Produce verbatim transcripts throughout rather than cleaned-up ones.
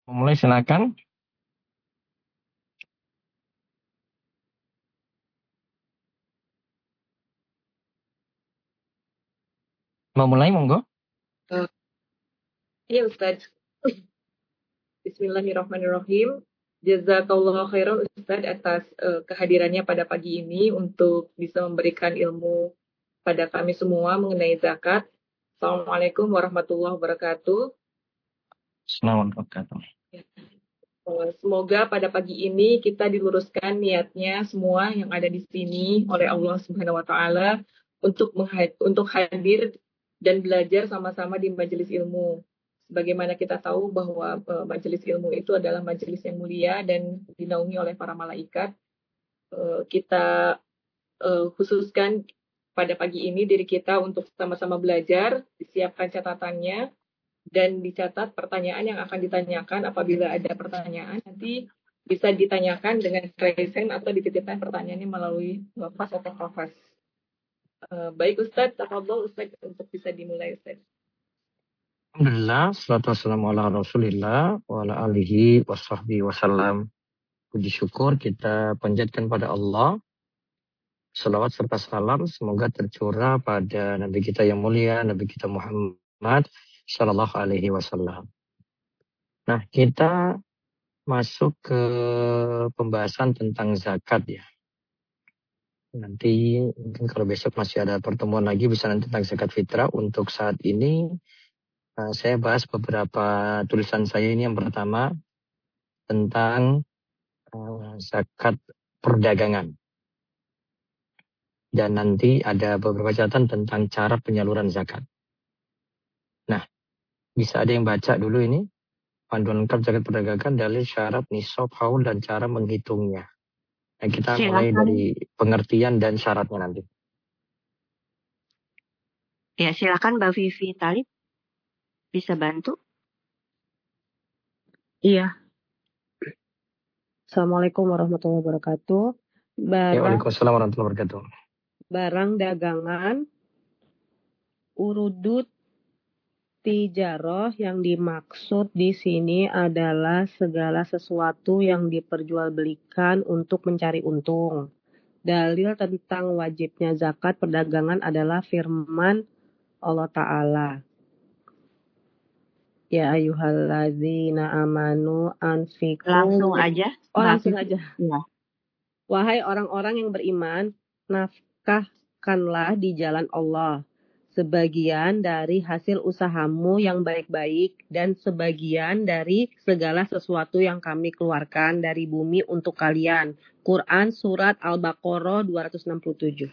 Mulai silakan. Mau mulai monggo. Uh, iya Ustaz. Bismillahirrahmanirrahim. Jazakallah khairan Ustaz atas uh, kehadirannya pada pagi ini untuk bisa memberikan ilmu pada kami semua mengenai zakat. Assalamualaikum warahmatullahi wabarakatuh. Assalamualaikum. Uh, Semoga pada pagi ini kita diluruskan niatnya semua yang ada di sini oleh Allah Subhanahu wa taala untuk untuk hadir dan belajar sama-sama di majelis ilmu. Sebagaimana kita tahu bahwa uh, majelis ilmu itu adalah majelis yang mulia dan dinaungi oleh para malaikat. Uh, kita uh, khususkan pada pagi ini diri kita untuk sama-sama belajar, disiapkan catatannya, dan dicatat pertanyaan yang akan ditanyakan. Apabila ada pertanyaan, nanti bisa ditanyakan dengan raise hand atau dititipkan pertanyaannya melalui WhatsApp atau Kafas. Uh, baik Ustadz, tafadhol Ustadz untuk bisa dimulai Ustadz. Alhamdulillah, salatu wassalamu ala rasulillah wa ala alihi wa sahbihi wasallam. Puji syukur kita panjatkan pada Allah. Salawat serta salam semoga tercurah pada Nabi kita yang mulia, Nabi kita Muhammad sallallahu alaihi wasallam. Nah, kita masuk ke pembahasan tentang zakat ya. Nanti mungkin kalau besok masih ada pertemuan lagi bisa nanti tentang zakat fitrah. Untuk saat ini uh, saya bahas beberapa tulisan saya ini. Yang pertama tentang uh, zakat perdagangan. Dan nanti ada beberapa catatan tentang cara penyaluran zakat. Nah, bisa ada yang baca dulu ini. Panduan lengkap zakat perdagangan, dalil syarat, nisab, haul, dan cara menghitungnya. Nah, kita Silakan. mulai dari pengertian dan syaratnya nanti. Ya, silakan Mbak Vivi Talib. Bisa bantu? Iya. Assalamualaikum warahmatullahi wabarakatuh. Ya, Barang, waalaikumsalam warahmatullahi wabarakatuh. barang dagangan, urudut tijaroh yang dimaksud di sini adalah segala sesuatu yang diperjualbelikan untuk mencari untung. Dalil tentang wajibnya zakat perdagangan adalah firman Allah Ta'ala. Ya ayyuhalladzina amanu anfiqu. Langsung aja. Oh, Mbak langsung Vivi. aja. Ya. Wahai orang-orang yang beriman, nafkahkanlah di jalan Allah sebagian dari hasil usahamu yang baik-baik dan sebagian dari segala sesuatu yang kami keluarkan dari bumi untuk kalian. Quran Surat Al-Baqarah dua ratus enam puluh tujuh.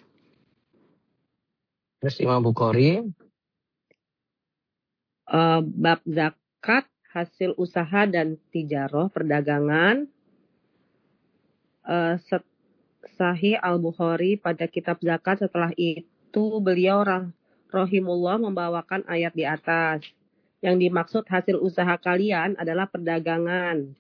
Terus Imam Bukhari. Uh, bab zakat, hasil usaha dan tijaroh, perdagangan. Uh, set, Sahih Al-Bukhari pada kitab zakat. Setelah itu beliau rahimullah membawakan ayat di atas. Yang dimaksud hasil usaha kalian adalah perdagangan.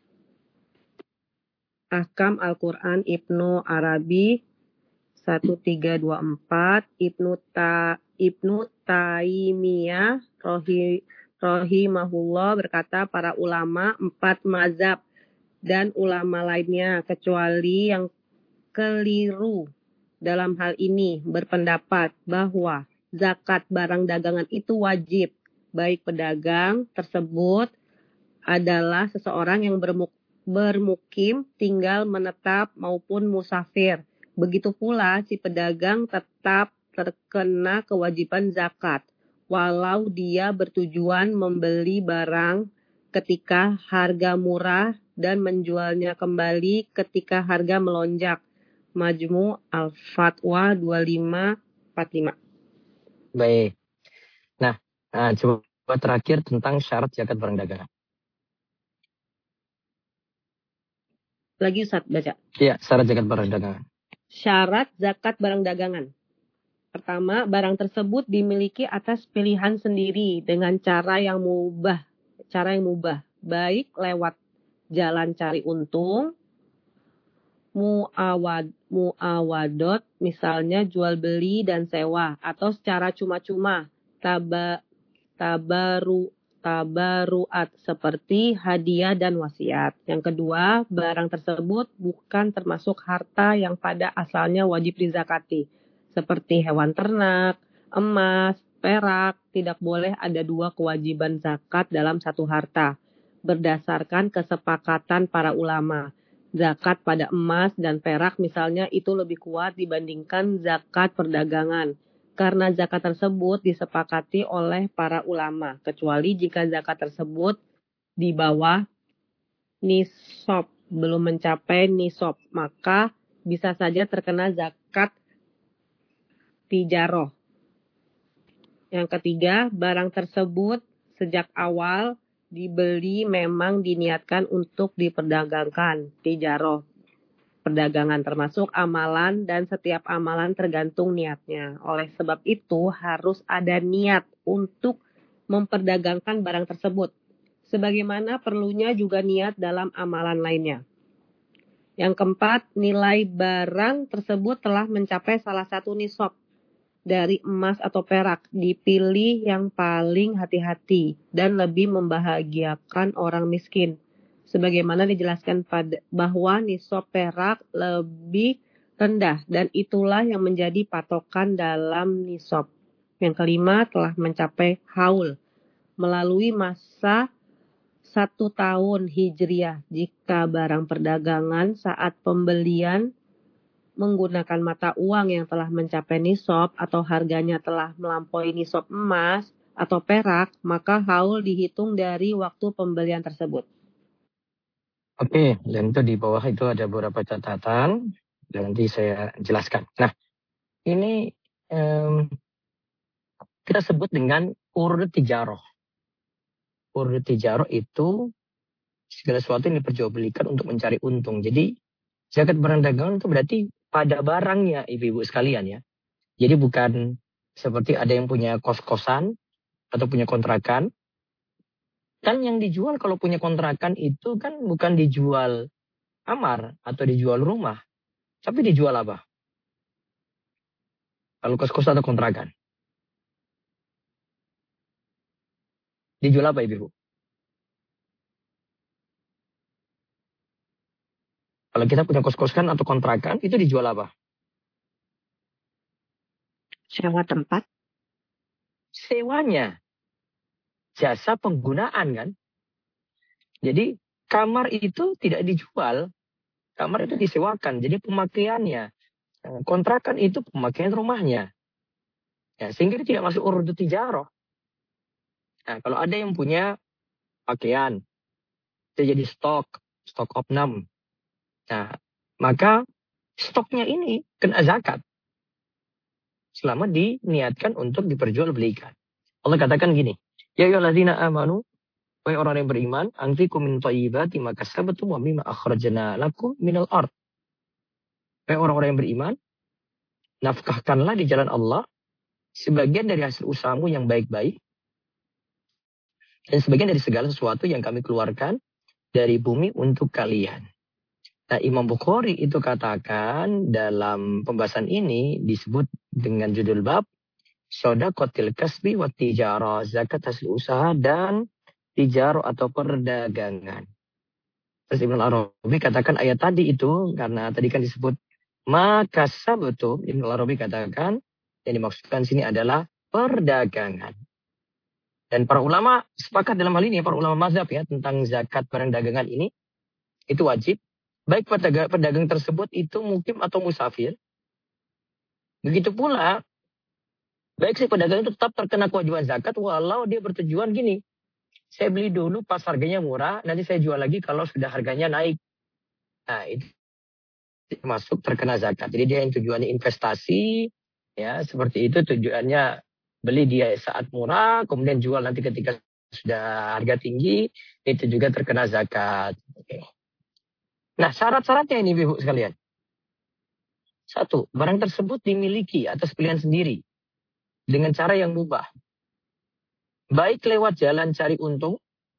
Ahkam Al-Quran Ibnu Arabi seribu tiga ratus dua puluh empat, Ibnu Ta Ibnu Taimiyah rohi rahimahullah berkata, para ulama empat mazhab dan ulama lainnya kecuali yang keliru dalam hal ini berpendapat bahwa zakat barang dagangan itu wajib, baik pedagang tersebut adalah seseorang yang bermuk bermukim, tinggal menetap maupun musafir. Begitu pula si pedagang tetap terkena kewajiban zakat, walau dia bertujuan membeli barang ketika harga murah dan menjualnya kembali ketika harga melonjak. Majmu' Al-Fatwa dua lima empat lima. Baik. Nah, nah, coba terakhir tentang syarat zakat barang dagangan. Lagi Ustaz baca. Iya, syarat zakat barang dagangan. Syarat zakat barang dagangan. Pertama, barang tersebut dimiliki atas pilihan sendiri dengan cara yang mubah, cara yang mubah, baik lewat jalan cari untung, muawad muawadot, misalnya jual beli dan sewa, atau secara cuma-cuma, taba tabaru tabaruat seperti hadiah dan wasiat. Yang kedua, barang tersebut bukan termasuk harta yang pada asalnya wajib dizakati. Seperti hewan ternak, emas, perak, tidak boleh ada dua kewajiban zakat dalam satu harta. Berdasarkan kesepakatan para ulama, zakat pada emas dan perak misalnya itu lebih kuat dibandingkan zakat perdagangan. Karena zakat tersebut disepakati oleh para ulama, kecuali jika zakat tersebut di bawah nisab, belum mencapai nisab, maka bisa saja terkena zakat tijaroh. Yang ketiga, barang tersebut sejak awal dibeli memang diniatkan untuk diperdagangkan, tijaroh. Perdagangan termasuk amalan dan setiap amalan tergantung niatnya. Oleh sebab itu harus ada niat untuk memperdagangkan barang tersebut. Sebagaimana perlunya juga niat dalam amalan lainnya. Yang keempat, nilai barang tersebut telah mencapai salah satu nisab dari emas atau perak. Dipilih yang paling hati-hati dan lebih membahagiakan orang miskin. Sebagaimana dijelaskan pada bahwa nisab perak lebih rendah dan itulah yang menjadi patokan dalam nisab. Yang kelima, telah mencapai haul melalui masa satu tahun hijriah jika barang perdagangan saat pembelian menggunakan mata uang yang telah mencapai nisab atau harganya telah melampaui nisab emas atau perak, maka haul dihitung dari waktu pembelian tersebut. Oke, dan itu di bawah itu ada beberapa catatan dan nanti saya jelaskan. Nah, ini um, kita sebut dengan urud tijaroh. Urud tijaroh itu segala sesuatu yang diperjualbelikan untuk mencari untung. Jadi zakat barang dagangan itu berarti pada barangnya, ibu-ibu sekalian ya. Jadi bukan seperti ada yang punya kos-kosan atau punya kontrakan. Kan yang dijual kalau punya kontrakan itu kan bukan dijual kamar atau dijual rumah. Tapi dijual apa? Kalau kos-kos atau kontrakan. Dijual apa ibu? Kalau kita punya kos-kosan atau kontrakan itu dijual apa? Sewa tempat. Sewanya. Jasa penggunaan kan. Jadi kamar itu tidak dijual. Kamar itu disewakan. Jadi pemakaiannya. Kontrakan itu pemakaian rumahnya. Ya, sehingga itu tidak masuk urud tijaroh. Nah, kalau ada yang punya pakaian. Itu jadi stok. Stok opnam. Nah, maka stoknya ini kena zakat. Selama diniatkan untuk diperjualbelikan. Allah katakan gini. Ya ayyuhalladzina amanu. Wahai orang yang beriman. Anfiqu min thayyibati ma kasabtum wa mimma akhrajna lakum minal ard. Wahai orang-orang yang beriman. Nafkahkanlah di jalan Allah. Sebagian dari hasil usahamu yang baik-baik. Dan sebagian dari segala sesuatu yang kami keluarkan. Dari bumi untuk kalian. Nah, Imam Bukhari itu katakan dalam pembahasan ini disebut dengan judul bab Shadaqatil kasbi wa tijarah, zakat hasil usaha dan tijarah atau perdagangan. Terus Ibnu Arabi katakan ayat tadi itu karena tadi kan disebut maka sabtu, Ibnu Arabi katakan yang dimaksudkan sini adalah perdagangan. Dan para ulama sepakat dalam hal ini, para ulama mazhab ya tentang zakat barang dagangan ini itu wajib. Baik pedagang, pedagang tersebut itu mukim atau musafir. Begitu pula, baik si pedagang itu tetap terkena kewajiban zakat walau dia bertujuan gini. Saya beli dulu pas harganya murah, nanti saya jual lagi kalau sudah harganya naik. Nah, itu masuk terkena zakat. Jadi dia yang tujuannya investasi, ya seperti itu tujuannya beli dia saat murah, kemudian jual nanti ketika sudah harga tinggi, itu juga terkena zakat. Oke. Nah, syarat-syaratnya ini ibu sekalian. Satu, barang tersebut dimiliki atas pilihan sendiri. Dengan cara yang mubah. Baik lewat jalan cari untung.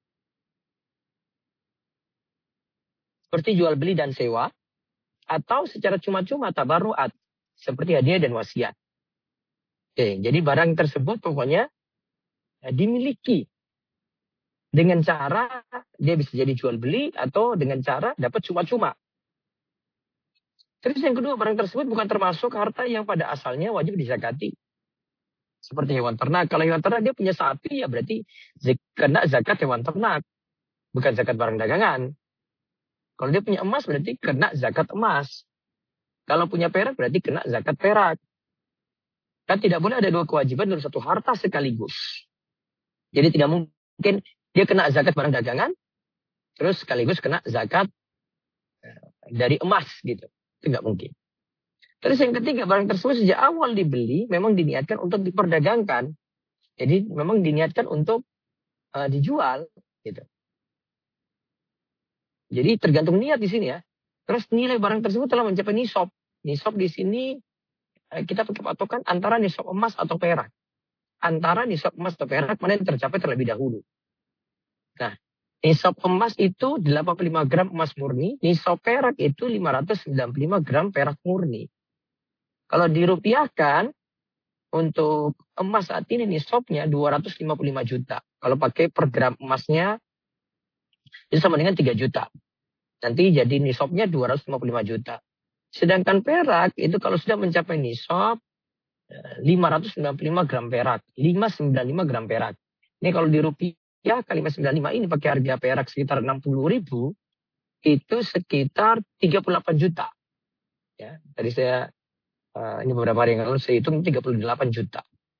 Seperti jual beli dan sewa. Atau secara cuma-cuma tabarruat. Seperti hadiah dan wasiat. Oke, jadi barang tersebut pokoknya ya, dimiliki. Dengan cara dia bisa jadi jual beli atau dengan cara dapat cuma-cuma. Terus yang kedua, barang tersebut bukan termasuk harta yang pada asalnya wajib dizakati. Seperti hewan ternak. Kalau hewan ternak dia punya sapi, ya berarti kena zakat hewan ternak. Bukan zakat barang dagangan. Kalau dia punya emas, berarti kena zakat emas. Kalau punya perak, berarti kena zakat perak. Kan tidak boleh ada dua kewajiban dalam satu harta sekaligus. Jadi tidak mungkin dia kena zakat barang dagangan, terus sekaligus kena zakat dari emas gitu. Itu nggak mungkin. Terus yang ketiga, barang tersebut sejak awal dibeli memang diniatkan untuk diperdagangkan. Jadi memang diniatkan untuk uh, dijual gitu. Jadi tergantung niat di sini ya. Terus nilai barang tersebut telah mencapai nisab. Nisab di sini uh, kita pakai patokan antara nisab emas atau perak. Antara nisab emas atau perak mana yang tercapai terlebih dahulu. Nah, nisab emas itu delapan puluh lima gram emas murni, nisab perak itu lima ratus sembilan puluh lima gram perak murni. Kalau dirupiahkan, untuk emas saat ini nisabnya dua ratus lima puluh lima juta. Kalau pakai per gram emasnya, itu sama dengan tiga juta. Nanti jadi nisabnya dua ratus lima puluh lima juta. Sedangkan perak, itu kalau sudah mencapai nisab, lima ratus sembilan puluh lima gram perak. lima ratus sembilan puluh lima gram perak. Ini kalau dirupiahkan lima ratus sembilan puluh lima ini pakai harga perak sekitar enam puluh ribu, itu sekitar tiga puluh delapan juta. Ya, tadi saya Uh, ini beberapa hari yang lalu saya hitung tiga puluh delapan juta.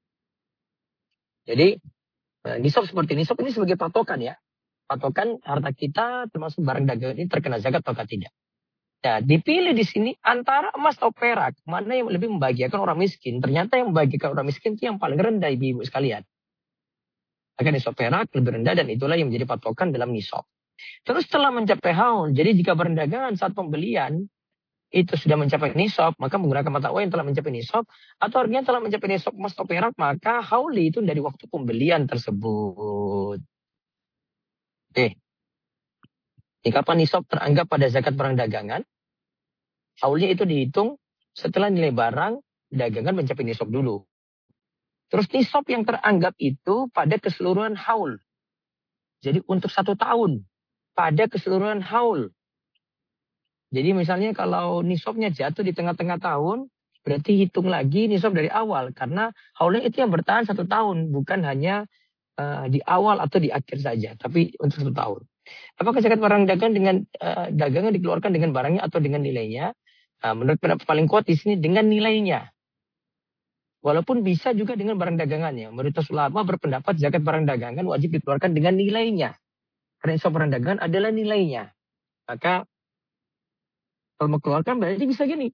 Jadi uh, nisab seperti nisab ini sebagai patokan ya. Patokan harta kita termasuk barang dagangan ini terkena zakat atau tidak. Nah, dipilih di sini antara emas atau perak. Mana yang lebih membahagiakan orang miskin. Ternyata yang membahagiakan orang miskin itu yang paling rendah ibu-ibu sekalian. Maka nisab perak lebih rendah dan itulah yang menjadi patokan dalam nisab. Terus setelah mencapai haul. Jadi jika barang dagangan saat pembelian itu sudah mencapai nisab, maka menggunakan mata uang yang telah mencapai nisab, atau harganya telah mencapai nisab emas atau perak, maka hauli itu dari waktu pembelian tersebut. Oke. Ini kapan nisab teranggap pada zakat barang dagangan? Haulnya itu dihitung setelah nilai barang dagangan mencapai nisab dulu. Terus nisab yang teranggap itu pada keseluruhan haul. Jadi untuk satu tahun, pada keseluruhan haul. Jadi misalnya kalau nisabnya jatuh di tengah-tengah tahun, berarti hitung lagi nisab dari awal. Karena haulnya itu yang bertahan satu tahun, bukan hanya uh, di awal atau di akhir saja, tapi untuk satu tahun. Apakah zakat barang dagangan dengan uh, dagangan dikeluarkan dengan barangnya atau dengan nilainya? Uh, menurut pendapat paling kuat di sini dengan nilainya. Walaupun bisa juga dengan barang dagangannya. Mayoritas ulama berpendapat zakat barang dagangan wajib dikeluarkan dengan nilainya. Karena nisab barang dagangan adalah nilainya. Maka kalau mau keluarkan berarti bisa gini.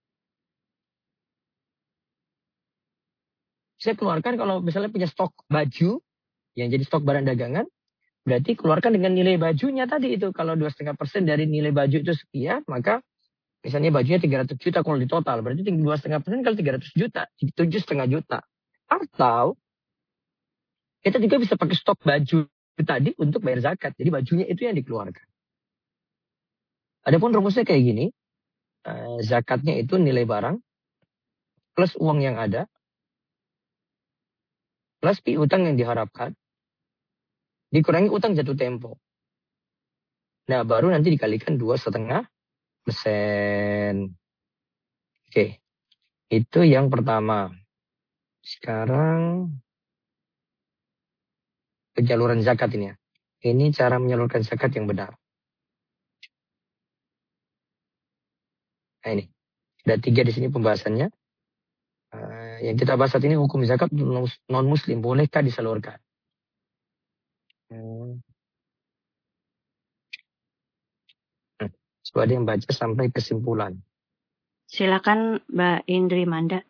Saya keluarkan kalau misalnya punya stok baju, yang jadi stok barang dagangan, berarti keluarkan dengan nilai bajunya tadi itu. Kalau dua koma lima persen dari nilai baju itu sekian, maka misalnya bajunya tiga ratus juta kalau di total. Berarti dua koma lima persen kali tiga ratus juta, tujuh koma lima juta. Atau kita juga bisa pakai stok baju tadi untuk bayar zakat. Jadi bajunya itu yang dikeluarkan. Adapun rumusnya kayak gini. Zakatnya itu nilai barang plus uang yang ada plus piutang yang diharapkan dikurangi utang jatuh tempo. Nah baru nanti dikalikan dua setengah persen. Oke, itu yang pertama. Sekarang penyaluran zakat ini ya. Ini cara menyalurkan zakat yang benar. Nah ini. Ada tiga di sini pembahasannya. Uh, yang kita bahas saat ini hukum zakat non-muslim. Bolehkah disalurkan? Hmm. Hmm. Coba ada yang baca sampai kesimpulan. Silakan Mbak Indri Manda.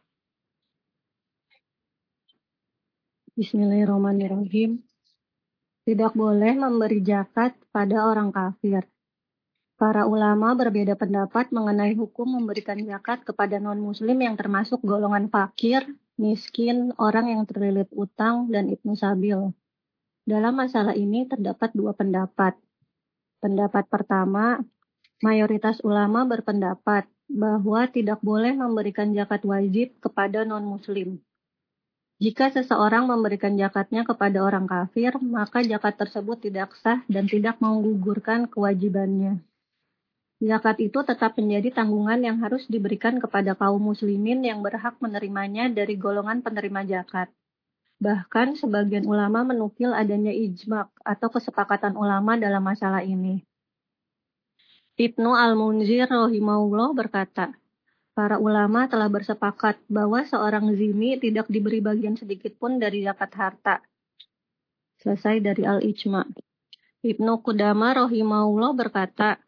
Bismillahirrahmanirrahim. Tidak boleh memberi zakat pada orang kafir. Para ulama berbeda pendapat mengenai hukum memberikan zakat kepada non-muslim yang termasuk golongan fakir, miskin, orang yang terlilit utang, dan ibnu sabil. Dalam masalah ini terdapat dua pendapat. Pendapat pertama, mayoritas ulama berpendapat bahwa tidak boleh memberikan zakat wajib kepada non-muslim. Jika seseorang memberikan zakatnya kepada orang kafir, maka zakat tersebut tidak sah dan tidak menggugurkan kewajibannya. Zakat itu tetap menjadi tanggungan yang harus diberikan kepada kaum muslimin yang berhak menerimanya dari golongan penerima zakat. Bahkan sebagian ulama menukil adanya ijma' atau kesepakatan ulama dalam masalah ini. Ibnu Al-Munzir rahimahullah berkata, para ulama telah bersepakat bahwa seorang zimmi tidak diberi bagian sedikit pun dari zakat harta. Selesai dari Al-Ijma'. Ibnu Qudamah rahimahullah berkata,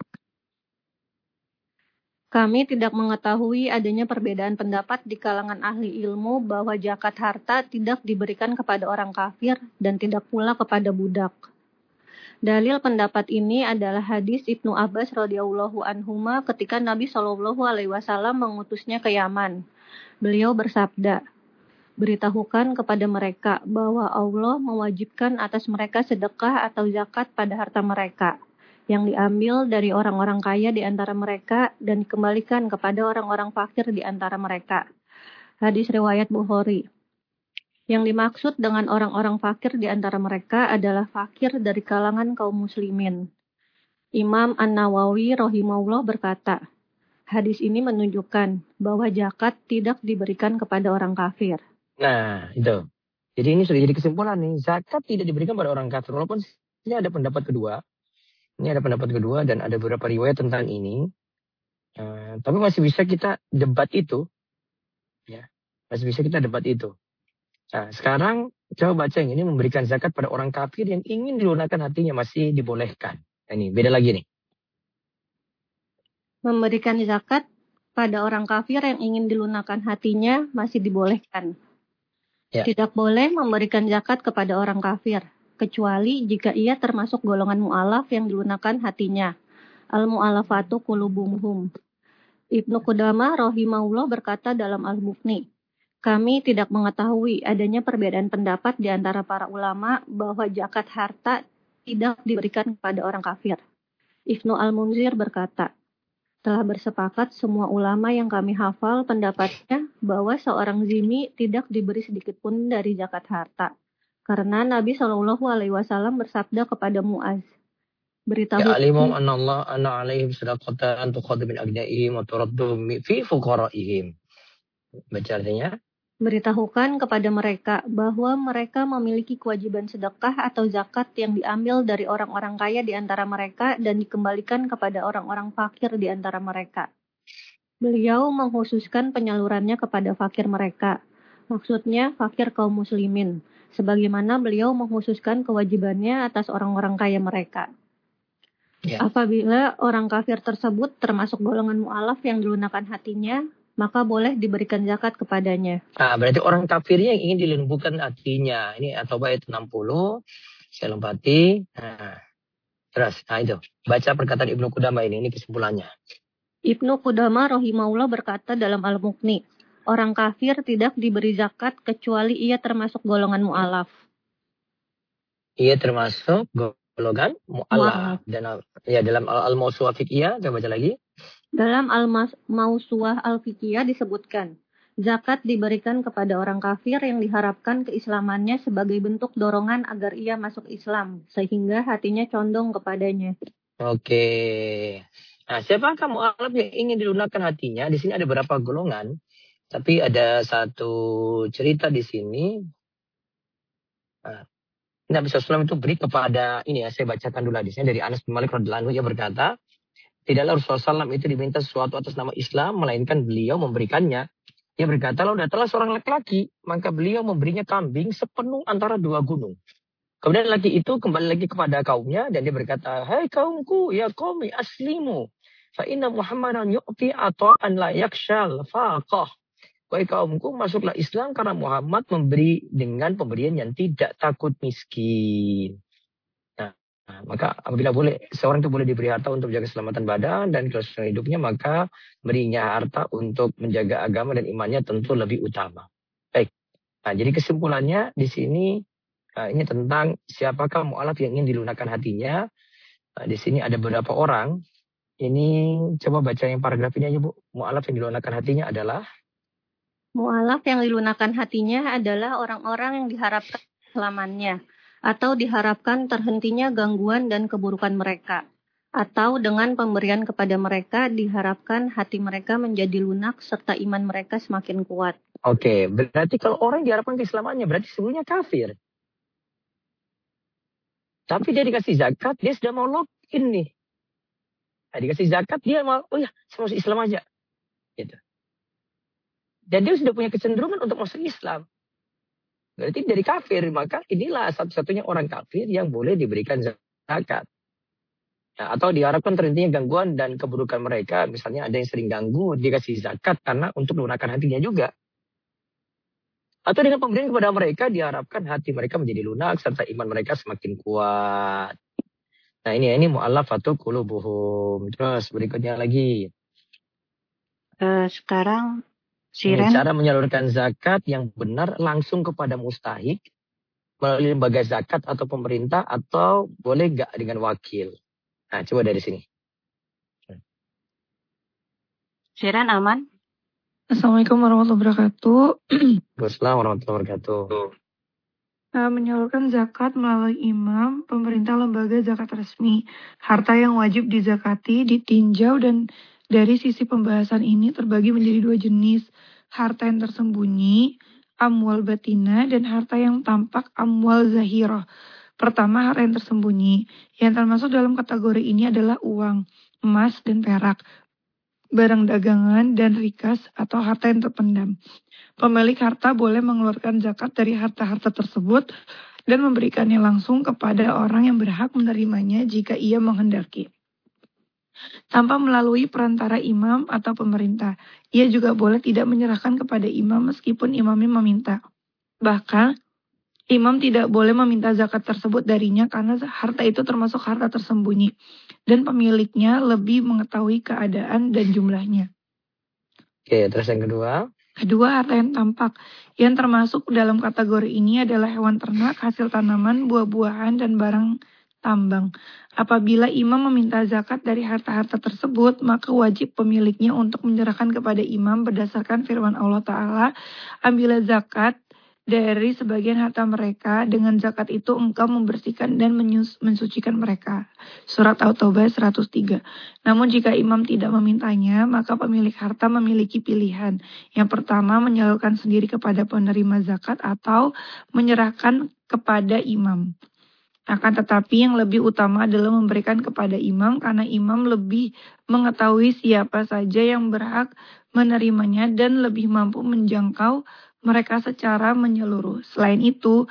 kami tidak mengetahui adanya perbedaan pendapat di kalangan ahli ilmu bahwa zakat harta tidak diberikan kepada orang kafir dan tidak pula kepada budak. Dalil pendapat ini adalah hadis Ibnu Abbas radhiyallahu anhuma ketika Nabi shallallahu alaihi wasallam mengutusnya ke Yaman. Beliau bersabda, beritahukan kepada mereka bahwa Allah mewajibkan atas mereka sedekah atau zakat pada harta mereka, yang diambil dari orang-orang kaya di antara mereka dan dikembalikan kepada orang-orang fakir di antara mereka. Hadis riwayat Bukhari. Yang dimaksud dengan orang-orang fakir di antara mereka adalah fakir dari kalangan kaum muslimin. Imam An-Nawawi rahimahullah berkata, hadis ini menunjukkan bahwa zakat tidak diberikan kepada orang kafir. Nah, itu. Jadi ini sudah jadi kesimpulan nih. Zakat tidak diberikan pada orang kafir. Walaupun ini ada pendapat kedua. Ini ada pendapat kedua dan ada beberapa riwayat tentang ini. Uh, tapi masih bisa kita debat itu. Ya, masih bisa kita debat itu. Nah, sekarang coba baca yang ini, memberikan zakat pada orang kafir yang ingin dilunakkan hatinya masih dibolehkan. Nah, ini beda lagi nih. Memberikan zakat pada orang kafir yang ingin dilunakkan hatinya masih dibolehkan. Ya. Tidak boleh memberikan zakat kepada orang kafir, kecuali jika ia termasuk golongan mu'alaf yang dilunakkan hatinya. Al-mu'alafatu qulubuhum. Ibnu Qudamah rahimahullah berkata dalam Al-Mughni, kami tidak mengetahui adanya perbedaan pendapat di antara para ulama bahwa zakat harta tidak diberikan kepada orang kafir. Ibnu Al-Munzir berkata, telah bersepakat semua ulama yang kami hafal pendapatnya bahwa seorang zimmi tidak diberi sedikit pun dari zakat harta. Karena Nabi shallallahu alaihi wasallam bersabda kepada Muaz, beritahu ya alimum anna Allah anna alaihim sadaqatan tukhadhu min agnaihim wa turaddu fi fuqaraihim. Baca artinya, beritahukan kepada mereka bahwa mereka memiliki kewajiban sedekah atau zakat yang diambil dari orang-orang kaya di antara mereka dan dikembalikan kepada orang-orang fakir di antara mereka. Beliau mengkhususkan penyalurannya kepada fakir mereka, maksudnya fakir kaum muslimin, sebagaimana beliau mengkhususkan kewajibannya atas orang-orang kaya mereka. Ya. Apabila orang kafir tersebut termasuk golongan mu'alaf yang dilunakkan hatinya, maka boleh diberikan zakat kepadanya. Nah, berarti orang kafirnya yang ingin dilumpuhkan hatinya. Ini atau ayat enam puluh, saya lompati. Nah, terus, nah itu. Baca perkataan Ibnu Qudamah ini, ini kesimpulannya. Ibnu Qudamah rahimahullah berkata dalam Al-Mughni, orang kafir tidak diberi zakat kecuali ia termasuk golongan mu'alaf. Ia termasuk golongan mu'alaf. Dan ya dalam Al-Mawsu'ah Fiqhiyah, coba baca lagi. Dalam Al-Mawsu'ah Al-Fiqhiyah disebutkan, zakat diberikan kepada orang kafir yang diharapkan keislamannya sebagai bentuk dorongan agar ia masuk Islam, sehingga hatinya condong kepadanya. Oke. Nah, siapakah mu'alaf yang ingin dilunakkan hatinya? Di sini ada beberapa golongan, tapi ada satu cerita di sini. Nah, Nabi shallallahu alaihi wasallam itu beri kepada, ini ya, saya bacakan dulu hadisnya dari Anas bin Malik radhiyallahu anhu, ia berkata, tidaklah Rasulullah shallallahu alaihi wasallam itu diminta sesuatu atas nama Islam, melainkan beliau memberikannya. Dia berkata, kalau datanglah seorang laki-laki, maka beliau memberinya kambing sepenuh antara dua gunung. Kemudian laki itu kembali lagi kepada kaumnya, dan dia berkata, hai kaumku, ya qaumi aslimu, fa inna Muhammadan yu'ti ata'an la yakshal faqah. Wahai kaumku, masuklah Islam karena Muhammad memberi dengan pemberian yang tidak takut miskin. Nah, maka apabila boleh seorang itu boleh diberi harta untuk menjaga keselamatan badan dan kelestarian hidupnya, maka berinya harta untuk menjaga agama dan imannya tentu lebih utama. Baik. Nah, jadi kesimpulannya di sini nah, ini tentang siapakah mu'alaf yang ingin dilunakkan hatinya. Nah, di sini ada beberapa orang. Ini coba baca yang paragraf ini aja, Bu. Mu'alaf yang dilunakkan hatinya adalah Mu'alaf yang dilunakkan hatinya adalah orang-orang yang diharapkan keselamatannya, atau diharapkan terhentinya gangguan dan keburukan mereka. Atau dengan pemberian kepada mereka diharapkan hati mereka menjadi lunak serta iman mereka semakin kuat. Oke, berarti kalau orang diharapkan keselamatannya berarti sebenarnya kafir. Tapi dia dikasih zakat, dia sudah mau login nih. Nah, dikasih zakat, dia mau, oh ya, saya masuk Islam aja. Gitu. Dan dia sudah punya kecenderungan untuk masuk Islam. Berarti dari kafir, maka inilah satu-satunya orang kafir yang boleh diberikan zakat. Nah, atau diharapkan terhentinya gangguan dan keburukan mereka. Misalnya ada yang sering ganggu, dikasih zakat karena untuk melunakkan hatinya juga. Atau dengan pemberian kepada mereka, diharapkan hati mereka menjadi lunak, serta iman mereka semakin kuat. Nah ini, ini mu'allafatu qulubuhum. Terus berikutnya lagi. Uh, sekarang, Ini Siren. cara menyalurkan zakat yang benar langsung kepada mustahik, melalui lembaga zakat atau pemerintah, atau boleh gak dengan wakil. Nah, coba dari sini. Siren aman? Assalamualaikum warahmatullahi wabarakatuh. Assalamualaikum warahmatullahi wabarakatuh. Uh, menyalurkan zakat melalui imam, pemerintah, lembaga zakat resmi. Harta yang wajib dizakati, ditinjau, dan dari sisi pembahasan ini terbagi menjadi dua jenis. Harta yang tersembunyi, amwal batina, dan harta yang tampak, amwal zahirah. Pertama, harta yang tersembunyi. Yang termasuk dalam kategori ini adalah uang, emas, dan perak, barang dagangan, dan rikas atau harta yang terpendam. Pemilik harta boleh mengeluarkan zakat dari harta-harta tersebut dan memberikannya langsung kepada orang yang berhak menerimanya jika ia menghendaki, tanpa melalui perantara imam atau pemerintah. Ia juga boleh tidak menyerahkan kepada imam meskipun imamnya meminta. Bahkan, imam tidak boleh meminta zakat tersebut darinya karena harta itu termasuk harta tersembunyi dan pemiliknya lebih mengetahui keadaan dan jumlahnya. Oke, terus yang kedua. Kedua, harta yang tampak. Yang termasuk dalam kategori ini adalah hewan ternak, hasil tanaman, buah-buahan, dan barang tambang. Apabila imam meminta zakat dari harta-harta tersebut, maka wajib pemiliknya untuk menyerahkan kepada imam berdasarkan firman Allah Ta'ala, ambillah zakat dari sebagian harta mereka, dengan zakat itu engkau membersihkan dan menyus, mensucikan mereka. Surat At-Taubah seratus tiga. Namun jika imam tidak memintanya, maka pemilik harta memiliki pilihan. Yang pertama, menyalurkan sendiri kepada penerima zakat atau menyerahkan kepada imam. Akan tetapi yang lebih utama adalah memberikan kepada imam karena imam lebih mengetahui siapa saja yang berhak menerimanya dan lebih mampu menjangkau mereka secara menyeluruh. Selain itu,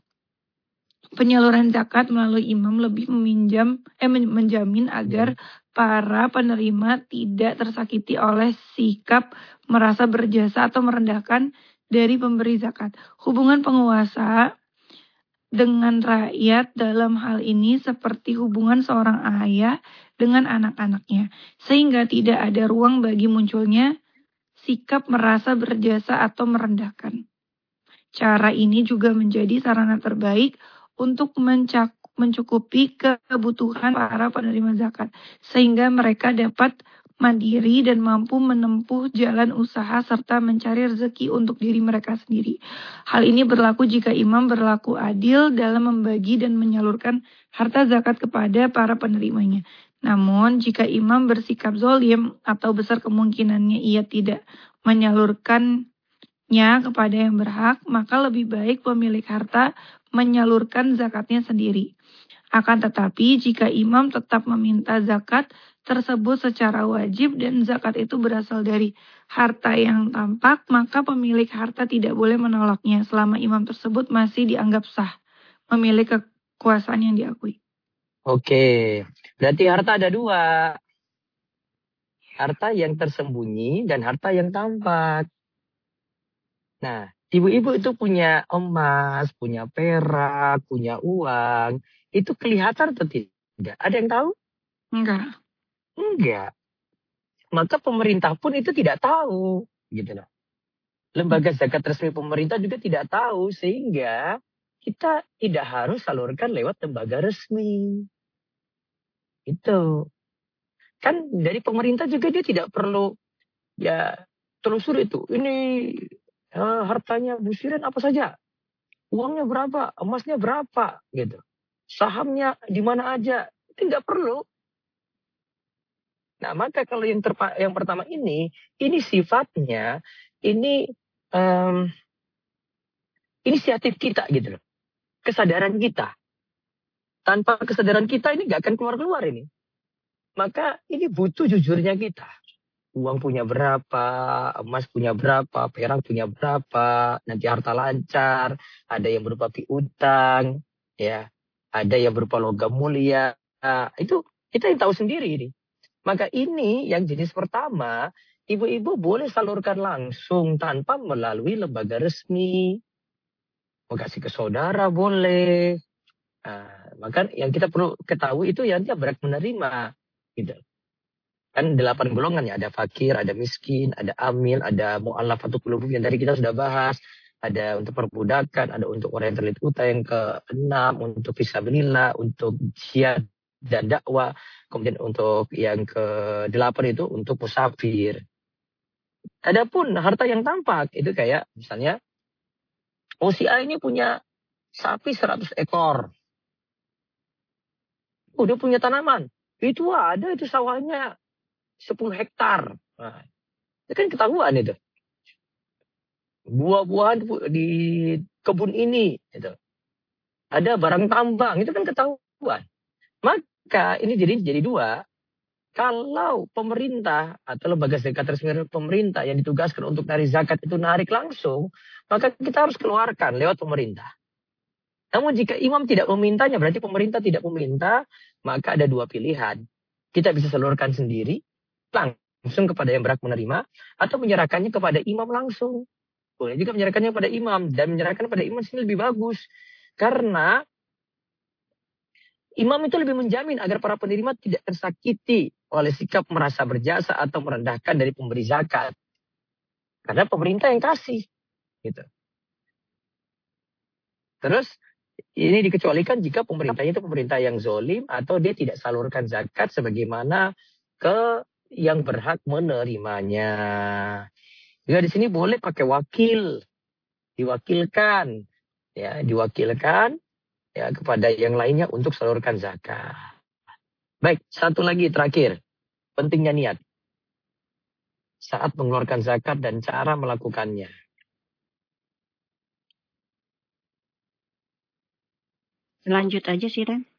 penyaluran zakat melalui imam lebih meminjam eh menjamin agar para penerima tidak tersakiti oleh sikap merasa berjasa atau merendahkan dari pemberi zakat. Hubungan penguasa dengan rakyat dalam hal ini seperti hubungan seorang ayah dengan anak-anaknya, sehingga tidak ada ruang bagi munculnya sikap merasa berjasa atau merendahkan. Cara ini juga menjadi sarana terbaik untuk mencak- mencukupi kebutuhan para penerima zakat, sehingga mereka dapat mandiri dan mampu menempuh jalan usaha serta mencari rezeki untuk diri mereka sendiri. Hal ini berlaku jika imam berlaku adil dalam membagi dan menyalurkan harta zakat kepada para penerimanya. Namun, jika imam bersikap zolim atau besar kemungkinannya ia tidak menyalurkannya kepada yang berhak, maka lebih baik pemilik harta menyalurkan zakatnya sendiri. Akan tetapi, jika imam tetap meminta zakat tersebut secara wajib dan zakat itu berasal dari harta yang tampak, maka pemilik harta tidak boleh menolaknya selama imam tersebut masih dianggap sah, memiliki kekuasaan yang diakui. Oke, berarti harta ada dua. Harta yang tersembunyi dan harta yang tampak. Nah, ibu-ibu itu punya emas, punya perak, punya uang. Itu kelihatan atau tidak? Ada yang tahu? Enggak. Enggak. Maka pemerintah pun itu tidak tahu. Gitu loh. Lembaga zakat resmi pemerintah juga tidak tahu. Sehingga kita tidak harus salurkan lewat lembaga resmi. Itu. Kan dari pemerintah juga dia tidak perlu ya telusur itu. Ini Eh, hartanya Bu Sirin apa saja? Uangnya berapa? Emasnya berapa? Gitu. Sahamnya di mana aja? Itu nggak perlu. Nah, maka kalau yang terpa yang pertama ini, ini sifatnya, ini um, inisiatif kita gitu loh. Kesadaran kita. Tanpa kesadaran kita ini nggak akan keluar-keluar ini. Maka ini butuh jujurnya kita. Uang punya berapa, emas punya berapa, perak punya berapa, nanti harta lancar, ada yang berupa piutang, ya, ada yang berupa logam mulia. Nah, itu kita yang tahu sendiri ini. Maka ini yang jenis pertama, ibu-ibu boleh salurkan langsung tanpa melalui lembaga resmi. Mau kasih ke saudara boleh. Nah, maka yang kita perlu ketahui itu yang dia berhak menerima, gitu. Kan delapan golongan ya, ada fakir, ada miskin, ada amil, ada mu'allafatul qulub yang tadi kita sudah bahas, ada untuk perbudakan, ada untuk orang yang terlilit utang, yang keenam untuk fisabilillah, untuk jihad dan dakwah, kemudian untuk yang kedelapan itu untuk musafir. Adapun harta yang tampak itu kayak misalnya, oh si A ini punya sapi seratus ekor, udah punya tanaman, itu ada itu sawahnya sepuluh hektar. Nah, itu kan ketahuan itu. Buah-buahan di kebun ini. Gitu. Ada barang tambang. Itu kan ketahuan. Maka ini jadi jadi dua. Kalau pemerintah atau lembaga zakat resmi pemerintah yang ditugaskan untuk narik zakat itu narik langsung, maka kita harus keluarkan lewat pemerintah. Namun jika imam tidak memintanya, berarti pemerintah tidak meminta, maka ada dua pilihan. Kita bisa salurkan sendiri, langsung kepada yang berhak menerima, atau menyerahkannya kepada imam langsung. Boleh juga menyerahkannya kepada imam, dan menyerahkan kepada imam sini lebih bagus. Karena imam itu lebih menjamin agar para penerima tidak tersakiti oleh sikap merasa berjasa atau merendahkan dari pemberi zakat. Karena pemerintah yang kasih. Gitu. Terus, ini dikecualikan jika pemerintahnya itu pemerintah yang zolim, atau dia tidak salurkan zakat sebagaimana ke yang berhak menerimanya. Juga di sini boleh pakai wakil, diwakilkan, ya, diwakilkan ya kepada yang lainnya untuk salurkan zakat. Baik, satu lagi terakhir, pentingnya niat saat mengeluarkan zakat dan cara melakukannya. Lanjut aja sih, Ren.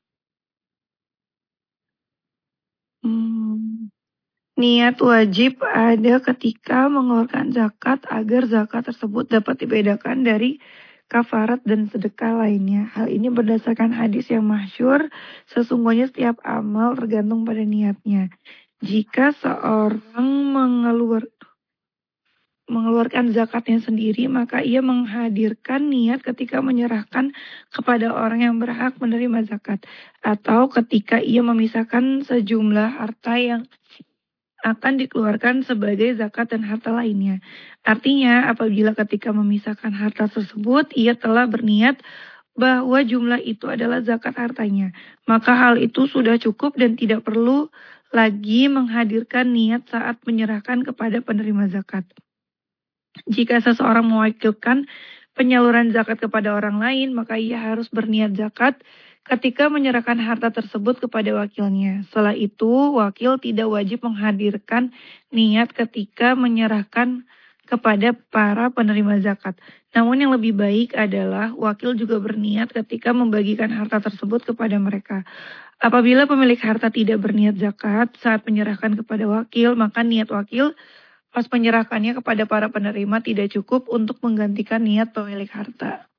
Hmm. Niat wajib ada ketika mengeluarkan zakat agar zakat tersebut dapat dibedakan dari kafarat dan sedekah lainnya. Hal ini berdasarkan hadis yang masyhur, sesungguhnya setiap amal tergantung pada niatnya. Jika seorang mengeluarkan mengeluarkan zakatnya sendiri, maka ia menghadirkan niat ketika menyerahkan kepada orang yang berhak menerima zakat, atau ketika ia memisahkan sejumlah harta yang akan dikeluarkan sebagai zakat dan harta lainnya. Artinya, apabila ketika memisahkan harta tersebut, ia telah berniat bahwa jumlah itu adalah zakat hartanya, maka hal itu sudah cukup dan tidak perlu lagi menghadirkan niat saat menyerahkan kepada penerima zakat. Jika seseorang mewakilkan penyaluran zakat kepada orang lain, maka ia harus berniat zakat ketika menyerahkan harta tersebut kepada wakilnya. Setelah itu, wakil tidak wajib menghadirkan niat ketika menyerahkan kepada para penerima zakat. Namun yang lebih baik adalah wakil juga berniat ketika membagikan harta tersebut kepada mereka. Apabila pemilik harta tidak berniat zakat saat menyerahkan kepada wakil, maka niat wakil pas penyerahannya kepada para penerima tidak cukup untuk menggantikan niat pemilik harta.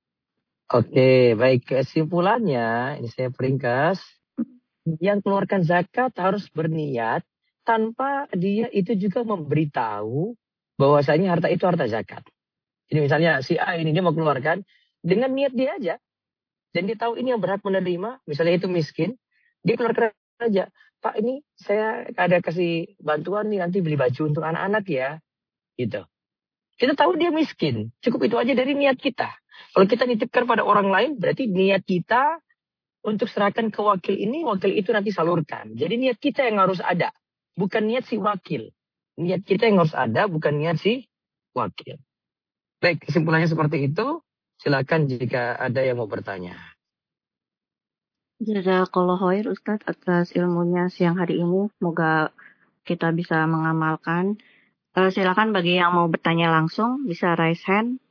Oke, baik. Kesimpulannya, ini saya peringkas. Yang keluarkan zakat harus berniat tanpa dia itu juga memberitahu bahwasanya harta itu harta zakat. Jadi misalnya si A ini dia mau keluarkan dengan niat dia aja. Dan dia tahu ini yang berhak menerima, misalnya itu miskin, dia keluarkan aja. Pak, ini saya ada kasih bantuan nih, nanti beli baju untuk anak-anak ya. Gitu. Kita tahu dia miskin. Cukup itu aja dari niat kita. Kalau kita nitipkan pada orang lain, berarti niat kita untuk serahkan ke wakil ini, wakil itu nanti salurkan. Jadi niat kita yang harus ada. Bukan niat si wakil. Niat kita yang harus ada, bukan niat si wakil. Baik, kesimpulannya seperti itu. Silakan jika ada yang mau bertanya. Jazakallah khair Ustadz atas ilmunya siang hari ini. Semoga kita bisa mengamalkan. Uh, silakan bagi yang mau bertanya langsung bisa raise hand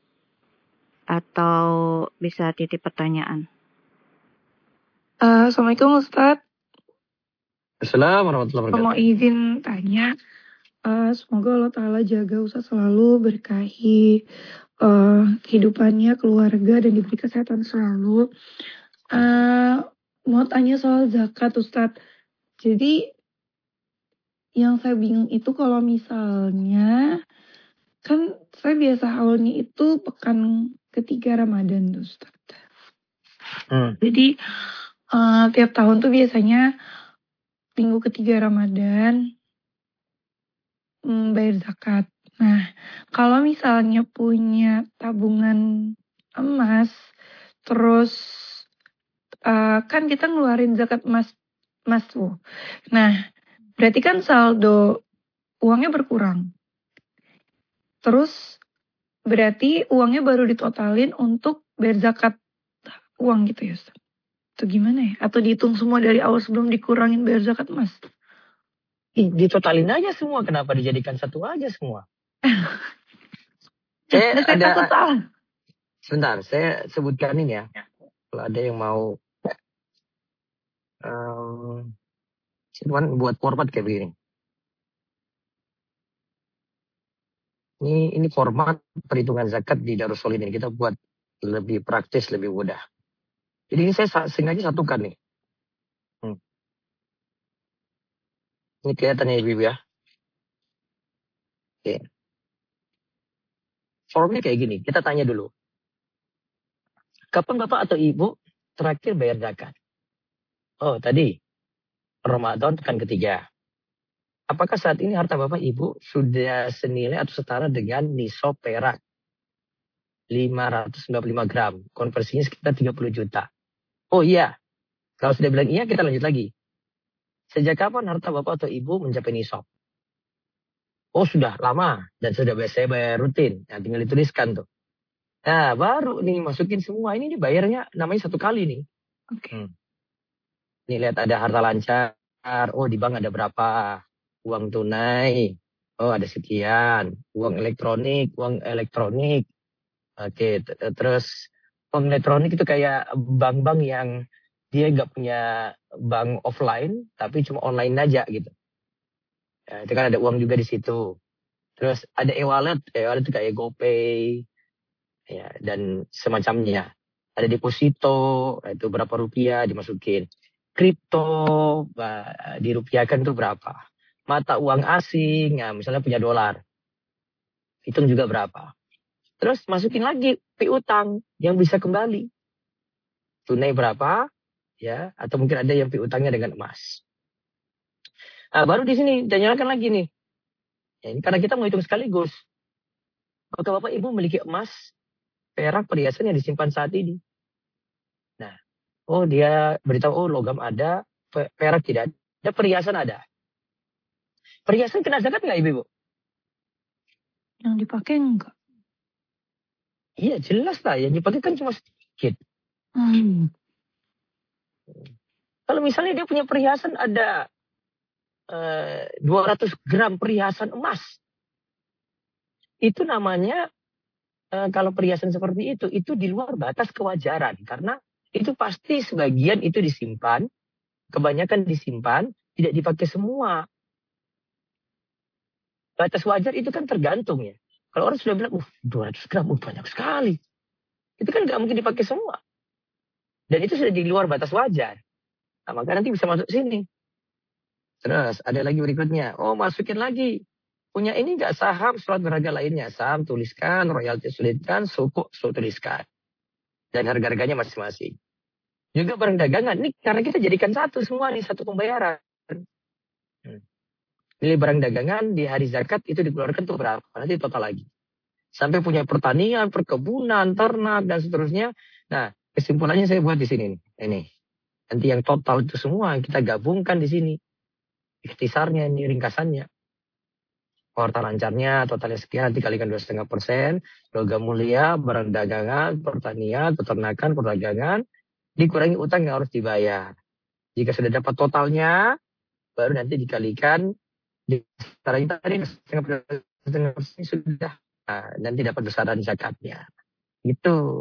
atau bisa titip pertanyaan. Uh, Assalamualaikum Ustadz. Assalamualaikum warahmatullahi wabarakatuh. Mau izin tanya. Uh, semoga Allah Ta'ala jaga Ustadz selalu, berkahi uh, kehidupannya, keluarga, dan diberi kesehatan selalu. Uh, mau tanya soal zakat Ustadz. Jadi yang saya bingung itu kalau misalnya, kan saya biasa haulnya itu pekan ketiga Ramadan tuh Ustadz. Hmm. Jadi uh, tiap tahun tuh biasanya minggu ketiga Ramadan Hmm, bayar zakat. Nah, kalau misalnya punya tabungan emas, terus uh, kan kita ngeluarin zakat emas, emas tuh. Nah, berarti kan saldo uangnya berkurang. Terus berarti uangnya baru ditotalin untuk bayar zakat uang gitu ya, Ustaz? Itu gimana ya? Atau dihitung semua dari awal sebelum dikurangin bayar zakat emas? Ditotalin aja semua, kenapa dijadikan satu aja semua? saya saya ada takut salah. Sebentar, saya sebutkan ini ya. Kalau ada yang mau um, cuman buat format kayak begini. Ini ini format perhitungan zakat di Darussolin ini kita buat lebih praktis, lebih mudah. Jadi ini saya sengaja satukan nih. Hmm. Ini kelihatannya Ibu ya. Oke. Formnya kayak gini, kita tanya dulu. Kapan Bapak atau Ibu terakhir bayar zakat? Oh, tadi Ramadan pekan ketiga. Apakah saat ini harta Bapak Ibu sudah senilai atau setara dengan nisab perak lima ratus sembilan puluh lima gram? Konversinya sekitar tiga puluh juta. Oh iya. Kalau sudah bilang iya, kita lanjut lagi. Sejak kapan harta Bapak atau Ibu mencapai nisab? Oh, sudah lama dan sudah biasa bayar rutin. Nah, tinggal dituliskan tuh. Nah, baru nih masukin semua. Ini nih bayarnya namanya satu kali nih. Oke. Okay. Hmm. Nih lihat ada harta lancar. Oh, di bank ada berapa? Uang tunai. Oh, ada sekian. Uang elektronik, uang elektronik. Oke, okay. Terus uang elektronik itu kayak bank-bank yang dia nggak punya bank offline, tapi cuma online aja gitu. Ya, itu kan ada uang juga di situ. Terus ada e-wallet, e-wallet itu kayak GoPay, ya, dan semacamnya. Ada deposito, itu berapa rupiah dimasukin. Kripto, dirupiahkan itu berapa. Mata uang asing, ya, misalnya punya dolar, hitung juga berapa. Terus masukin lagi piutang yang bisa kembali. Tunai berapa, ya, atau mungkin ada yang piutangnya dengan emas. Nah, baru di sini ditanyakan lagi nih. Ya, ini karena kita mau hitung sekaligus. Apakah Bapak Ibu memiliki emas, perak, perhiasan yang disimpan saat ini? Nah, oh dia beritahu, oh logam ada, perak tidak ada, perhiasan ada. Perhiasan kena zakat nggak Ibu? Yang dipakai enggak? Iya jelas lah, yang dipakai kan cuma sedikit. Hmm. Kalau misalnya dia punya perhiasan ada eh, dua ratus gram perhiasan emas. Itu namanya, eh, kalau perhiasan seperti itu, itu di luar batas kewajaran. Karena itu pasti sebagian itu disimpan, kebanyakan disimpan, tidak dipakai semua. Batas wajar itu kan tergantung ya. Kalau orang sudah bilang, uh, dua ratus gram, uh, banyak sekali. Itu kan nggak mungkin dipakai semua. Dan itu sudah di luar batas wajar. Nah, maka nanti bisa masuk sini. Terus ada lagi berikutnya. Oh, masukin lagi. Punya ini nggak saham, surat berharga lainnya. Saham tuliskan, royalti tuliskan, suku tuliskan. Dan harga-harganya masing-masing. Juga barang dagangan. Ini karena kita jadikan satu semua nih, satu pembayaran. Hmm. Nilai barang dagangan di hari zakat itu dikeluarkan tuh berapa? Nanti total lagi. Sampai punya pertanian, perkebunan, ternak, dan seterusnya. Nah, kesimpulannya saya buat di sini nih. Ini. Nanti yang total itu semua kita gabungkan di sini. Ikhtisarnya, ini ringkasannya. harta lancarnya totalnya sekian, nanti kalikan dua koma lima persen. Logam mulia, barang dagangan, pertanian, peternakan, perdagangan, dikurangi utang yang harus dibayar. Jika sudah dapat totalnya, baru nanti dikalikan sekarang tadi setengah persen sudah, nah, nanti dapat besaran zakatnya. Gitu.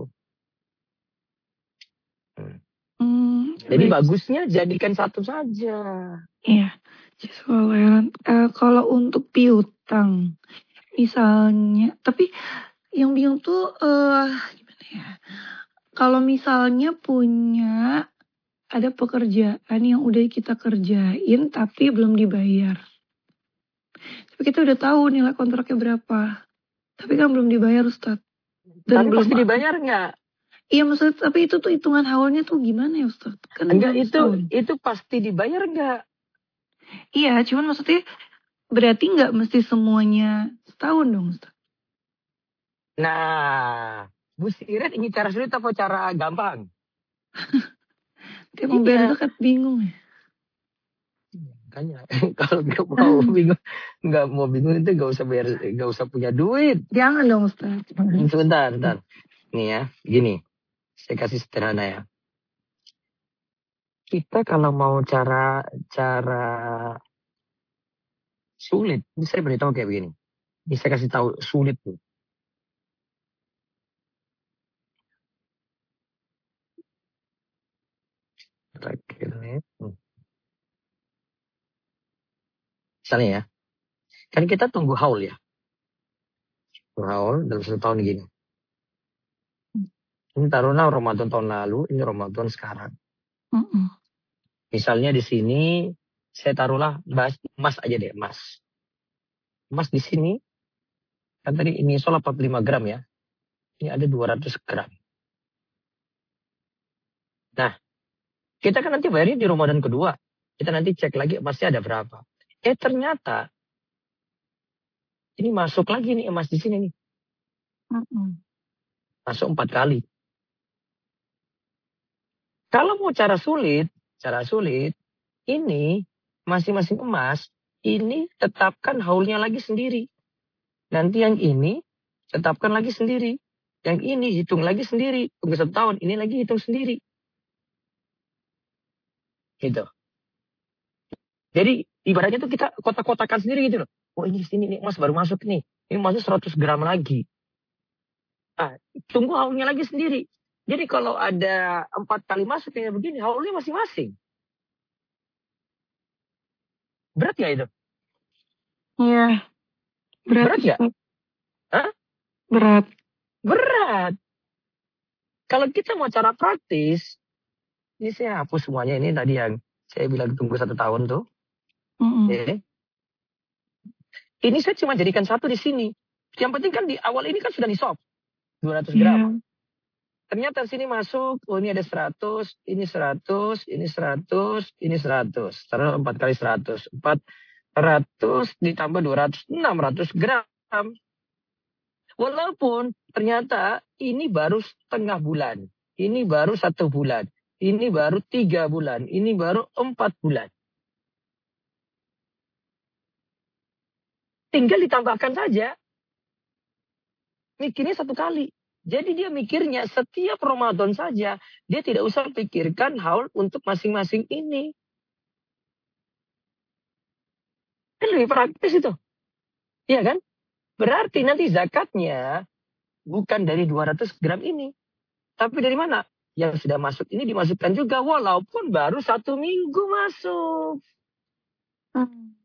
Hmm. Hmm, Jadi baik. bagusnya jadikan satu saja. Iya. Uh, kalau untuk piutang, misalnya, tapi yang bingung tuh uh, gimana ya? Kalau misalnya punya ada pekerjaan yang udah kita kerjain tapi belum dibayar, tapi kita udah tahu nilai kontraknya berapa, tapi kan belum dibayar, Ustadz. Dan tapi belum pasti dibayar nggak? Iya maksudnya, tapi itu tuh hitungan haulnya tuh gimana ya, Ustadz? Kan enggak, itu setahun. itu pasti dibayar nggak? Iya, cuman maksudnya berarti nggak mesti semuanya setahun dong, Ustaz. Nah, Bu Siret ini cara sulit atau cara gampang? Dia mau bayar zakat bingung ya. Makanya kalau nggak mau bingung, nggak mau bingung itu nggak usah bayar, nggak usah punya duit. Jangan dong, Ustaz. Sebentar, sebentar. Nih ya, gini, saya kasih sederhana ya. Kita kalau mau cara cara sulit, ini saya beritahu kayak begini. Ini saya kasih tahu sulit tuh. Terakhir hmm. Misalnya ya, kan kita tunggu haul ya. Tunggu haul dalam satu tahun gini. Ini taruhlah Ramadan tahun lalu, ini Ramadan sekarang. Mm-mm. Misalnya di sini, saya taruhlah emas, emas aja deh, emas. Emas di sini, kan tadi ini soal empat puluh lima gram ya. Ini ada dua ratus gram. Nah, kita kan nanti bayarnya di Ramadan kedua. Kita nanti cek lagi emasnya ada berapa. Eh ternyata, ini masuk lagi nih emas di sini nih. Mm-mm. Masuk empat kali. Kalau mau cara sulit, cara sulit, ini masing-masing emas, ini tetapkan haulnya lagi sendiri. Nanti yang ini tetapkan lagi sendiri. Yang ini hitung lagi sendiri. Tunggu satu tahun, ini lagi hitung sendiri. Gitu. Jadi ibaratnya tuh kita kotak-kotakan sendiri gitu loh. Oh ini sini nih emas baru masuk nih. Ini masuk seratus gram lagi. Ah, tunggu haulnya lagi sendiri. Jadi kalau ada empat kali masuk kayak begini, haulnya masing-masing. Berat gak itu? Iya. Berat, Berat gak? Hah? Berat. Berat. Kalau kita mau cara praktis, ini saya hapus semuanya. Ini tadi yang saya bilang tunggu satu tahun tuh. Eh. Ini saya cuma jadikan satu di sini. Yang penting kan di awal ini kan sudah di-shop. dua ratus gram. Yeah. Ternyata sini masuk, oh ini ada seratus, ini seratus, ini seratus, ini seratus. Taruh empat kali seratus. empat ratus ditambah dua ratus, enam ratus gram. Walaupun ternyata ini baru setengah bulan. Ini baru satu bulan. Ini baru tiga bulan. Ini baru empat bulan. Tinggal ditambahkan saja. Mikirnya satu kali. Jadi dia mikirnya setiap Ramadan saja. Dia tidak usah pikirkan haul untuk masing-masing ini. Kan lebih praktis itu. Iya kan? Berarti nanti zakatnya bukan dari dua ratus gram ini. Tapi dari mana? Yang sudah masuk ini dimasukkan juga. Walaupun baru satu minggu masuk. Hmm.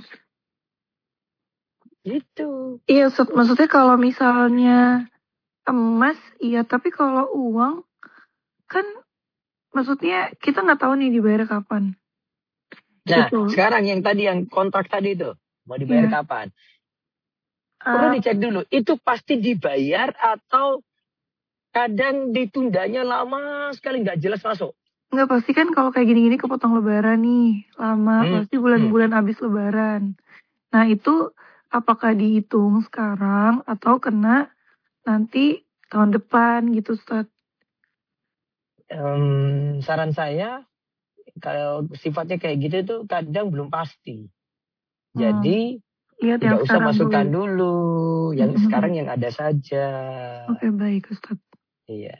Gitu. Iya, maksudnya kalau misalnya emas, iya. Tapi kalau uang, kan maksudnya kita nggak tahu nih dibayar kapan. Nah, gitu. Sekarang yang tadi yang kontrak tadi itu. Mau dibayar yeah. kapan? Perlu uh, dicek dulu. Itu pasti dibayar atau kadang ditundanya lama sekali. Nggak jelas masuk. Nggak, pasti kan kalau kayak gini-gini kepotong lebaran nih. Lama, hmm. pasti bulan-bulan hmm. habis lebaran. Nah itu apakah dihitung sekarang atau kena nanti tahun depan gitu, Ustaz? Um, saran saya, kalau sifatnya kayak gitu tuh kadang belum pasti. Jadi, hmm. Lihat yang Tidak usah sekarang masukkan dulu. dulu. Yang Mm-mm. sekarang yang ada saja. Oke, baik Ustaz. Iya.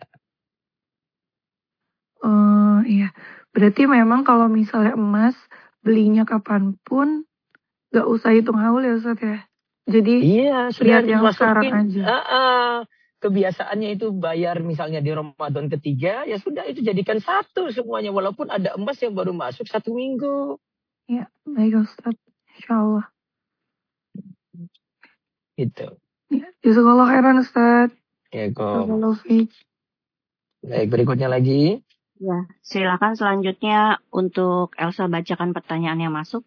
Oh iya, berarti memang kalau misalnya emas belinya kapanpun gak usah hitung haul ya Ustaz ya. Jadi Iya, sudah lihat yang sekarang masukin. aja. Uh, uh, kebiasaannya itu bayar misalnya di Ramadan ketiga, ya sudah itu jadikan satu semuanya. Walaupun ada emas yang baru masuk satu minggu. Ya, baik Ustaz. Insya Allah. Gitu. Ya, jazakallah khairan Ustaz. Ya, kok. Barakallahu fiik. Baik, berikutnya lagi. Ya, silakan selanjutnya untuk Elsa bacakan pertanyaan yang masuk.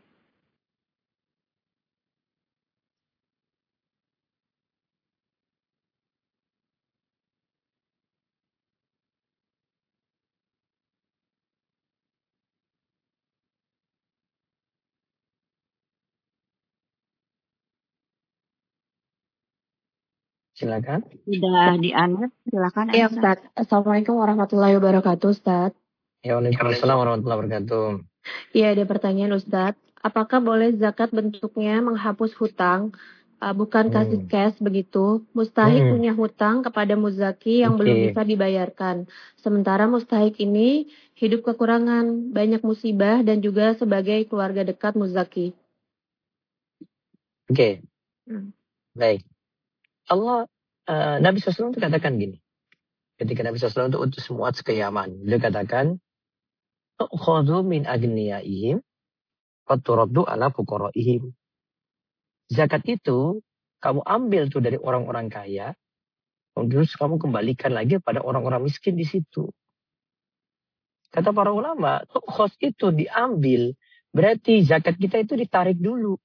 Silakan. Sudah di-unmute, silakan Iya, Elsa. Ustaz. Assalamualaikum warahmatullahi wabarakatuh, Ustaz. Ya, waalaikumsalam warahmatullahi wabarakatuh. Iya, ada pertanyaan, Ustaz. Apakah boleh zakat bentuknya menghapus hutang, uh, bukan kasih Hmm. cash begitu? Mustahik Hmm. punya hutang kepada muzaki yang belum Oke. bisa dibayarkan. Sementara mustahik ini hidup kekurangan, banyak musibah dan juga sebagai keluarga dekat muzaki. Oke. Hmm. Baik. Allah, uh, Nabi shallallahu alaihi wasallam itu katakan gini. Ketika Nabi shallallahu alaihi wasallam itu utus Mu'adz ke Yaman. Beliau katakan, "Tu'khadhu min agniyaihim, wa turaddu ala fuqaraihim." Zakat itu, kamu ambil tuh dari orang-orang kaya, terus kamu kembalikan lagi pada orang-orang miskin di situ. Kata para ulama, tu'khadh itu diambil, berarti zakat kita itu ditarik dulu.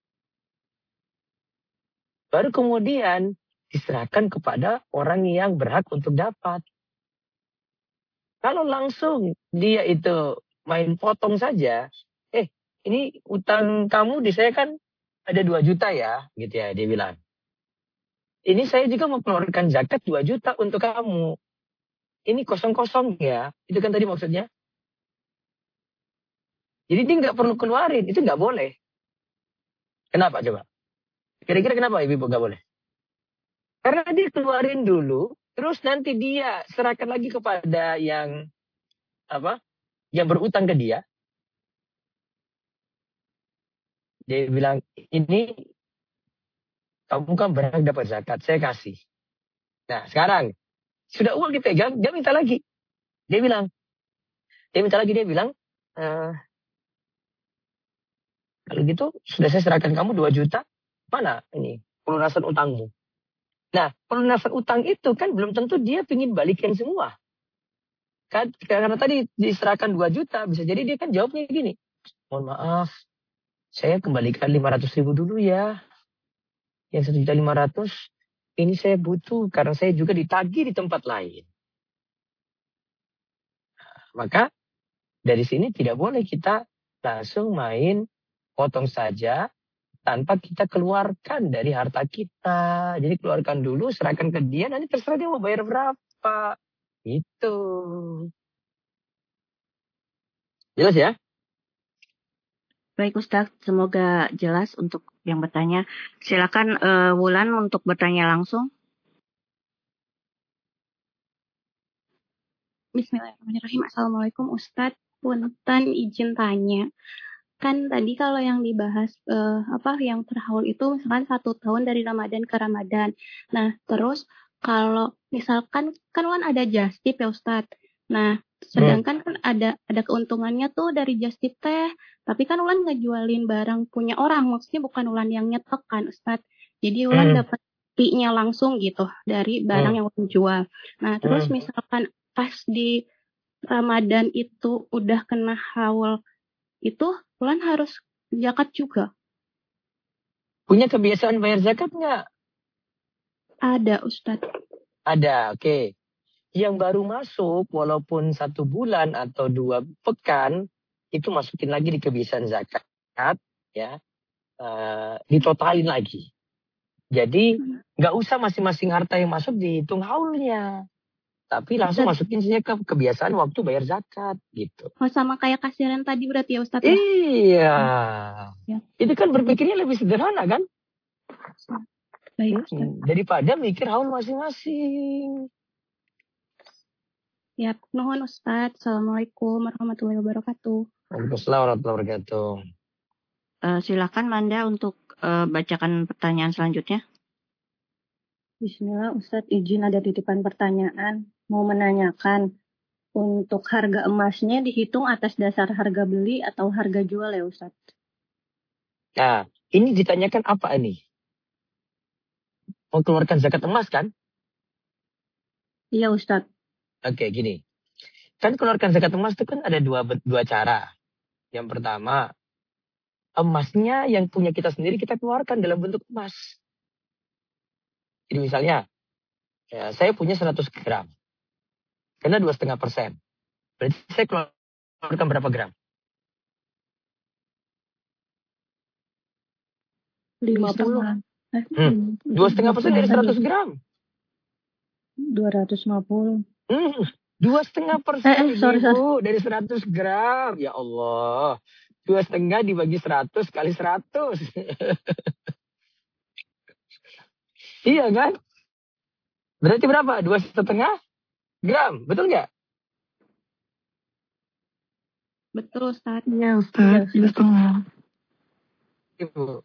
Baru kemudian diserahkan kepada orang yang berhak untuk dapat. Kalau langsung dia itu main potong saja, eh ini utang kamu di saya kan ada dua juta ya, gitu ya dia bilang. Ini saya juga mengeluarkan zakat dua juta untuk kamu. Ini kosong-kosong ya, itu kan tadi maksudnya. Jadi dia nggak perlu keluarin, itu nggak boleh. Kenapa coba? Kira-kira kenapa ibu nggak boleh? Karena dia keluarin dulu, terus nanti dia serahkan lagi kepada yang apa? Yang berutang ke dia. Dia bilang, ini kamu kan berhak dapat zakat, saya kasih. Nah sekarang, sudah uang dipegang, dia minta lagi. Dia bilang, dia minta lagi, dia bilang, e, kalau gitu sudah saya serahkan kamu dua juta, mana ini pelunasan utangmu? Nah, pelunasan utang itu kan belum tentu dia ingin balikin semua. Kan, karena tadi diserahkan dua juta, bisa jadi dia kan jawabnya gini, mohon maaf, saya kembalikan lima ratus ribu dulu ya. Yang satu juta lima ratus, ini saya butuh karena saya juga ditagih di tempat lain. Maka dari sini tidak boleh kita langsung main potong saja tanpa kita keluarkan dari harta kita. Jadi keluarkan dulu, serahkan ke dia, nanti terserah dia mau bayar berapa. Itu. Jelas ya? Baik Ustaz, semoga jelas untuk yang bertanya. Silakan uh, Wulan untuk bertanya langsung. Bismillahirrahmanirrahim. Assalamualaikum Ustadz. Punten izin tanya. Kan tadi kalau yang dibahas uh, apa yang terhaul itu misalkan satu tahun dari Ramadan ke Ramadan. Nah terus kalau misalkan kan kan ada just tip ya Ustadz. Nah sedangkan kan ada ada keuntungannya tuh dari just tip teh. Tapi kan Ulan ngejualin barang punya orang. Maksudnya bukan Ulan yang nyetok kan Ustadz. Jadi Ulan hmm. dapat fee-nya langsung gitu dari barang hmm. yang Ulan jual. Nah terus hmm. misalkan pas di Ramadan itu udah kena haul itu Ulan harus zakat juga. Punya kebiasaan bayar zakat nggak? Ada Ustadz. Ada, oke. Okay. Yang baru masuk walaupun satu bulan atau dua pekan itu masukin lagi di kebiasaan zakat, ya, uh, ditotalin lagi. Jadi nggak usah masing-masing harta yang masuk dihitung haulnya. Tapi langsung Ustadz. masukin saja ke kebiasaan waktu bayar zakat gitu. Oh, sama kayak kasiran tadi berarti ya Ustadz ya? Iya. Ya. Itu kan berpikirnya lebih sederhana kan? Baik Ustadz. Hmm, daripada mikir haul masing-masing. Ya, nuhun Ustadz. Assalamualaikum warahmatullahi wabarakatuh. Waalaikumsalam warahmatullahi wabarakatuh. Uh, silakan Manda untuk uh, bacakan pertanyaan selanjutnya. Bismillah, Ustadz izin ada titipan pertanyaan. Mau menanyakan, untuk harga emasnya dihitung atas dasar harga beli atau harga jual ya Ustadz? Nah, ini ditanyakan apa ini? Mau keluarkan zakat emas kan? Iya Ustadz. Oke, gini. Kan keluarkan zakat emas itu kan ada dua, dua cara. Yang pertama, emasnya yang punya kita sendiri kita keluarkan dalam bentuk emas. Jadi misalnya, ya, saya punya seratus gram. Karena dua koma lima persen. Berarti saya keluarkan berapa gram? lima puluh. Hmm. dua koma lima persen dari seratus gram. dua ratus lima puluh. Hmm. dua koma lima persen Eh, eh, sorry, Ibu, dari seratus gram. Ya Allah. dua koma lima dibagi seratus kali seratus. Iya kan? Berarti berapa? dua koma lima gram. Betul nggak? Betul Ustadz. Iya Ustadz, dua setengah. Ibu.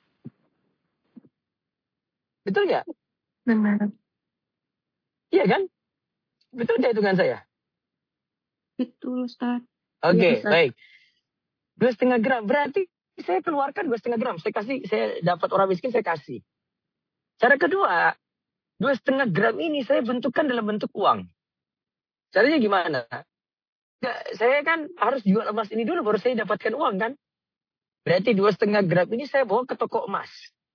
Betul nggak? Benar. Iya kan? Betul nggak hitungan saya? Betul Ustadz. Oke, okay, ya, baik. dua koma lima gram. Berarti saya keluarkan dua koma lima gram. Saya kasih, saya dapat orang miskin, saya kasih. Cara kedua, dua koma lima gram ini saya bentukkan dalam bentuk uang. Caranya gimana? Nggak, saya kan harus jual emas ini dulu, baru saya dapatkan uang kan? Berarti dua koma lima gram ini saya bawa ke toko emas.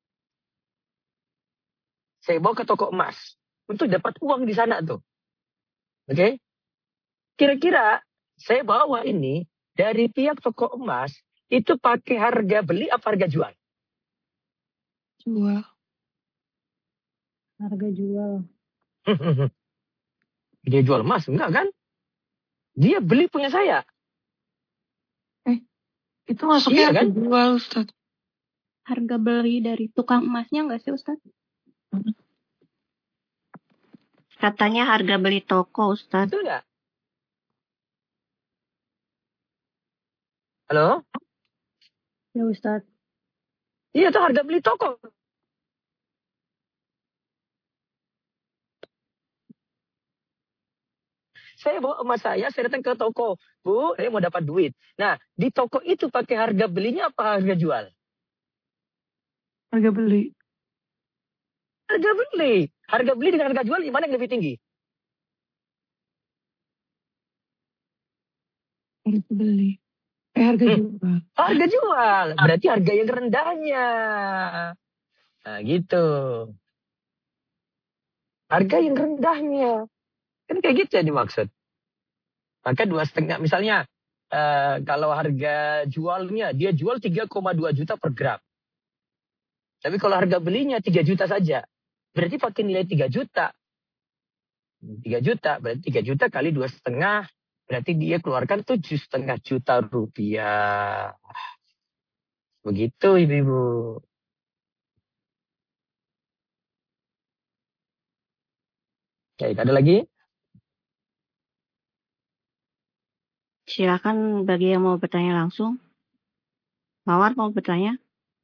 Saya bawa ke toko emas. Untuk dapat uang di sana tuh. Oke? Okay? Kira-kira saya bawa ini dari pihak toko emas, itu pakai harga beli apa harga jual? Jual. Harga jual. Dia jual emas, enggak kan? Dia beli punya saya. Eh, itu masuknya iya, kan? Jual Ustadz. Harga beli dari tukang emasnya nggak sih Ustadz? Katanya harga beli toko Ustadz. Betul nggak? Halo? Ya Ustadz. Iya, itu harga beli toko. Saya bawa emas saya, saya datang ke toko. Bu, saya mau dapat duit. Nah, di toko itu pakai harga belinya apa harga jual? Harga beli. Harga beli. Harga beli dengan harga jual, mana yang lebih tinggi? Harga beli. Eh, harga hmm. jual. Harga jual. Berarti harga yang rendahnya. Nah, gitu. Harga yang rendahnya. Kan kayak gitu ya dimaksud. Maka dua setengah, misalnya uh, kalau harga jualnya dia jual tiga koma dua juta per gram. Tapi kalau harga belinya tiga juta saja. Berarti pakai nilai tiga juta. tiga juta, berarti tiga juta kali dua setengah. Berarti dia keluarkan tujuh setengah juta rupiah. Begitu ibu-ibu. Baik, ada lagi? Silakan bagi yang mau bertanya langsung. Mawar mau bertanya?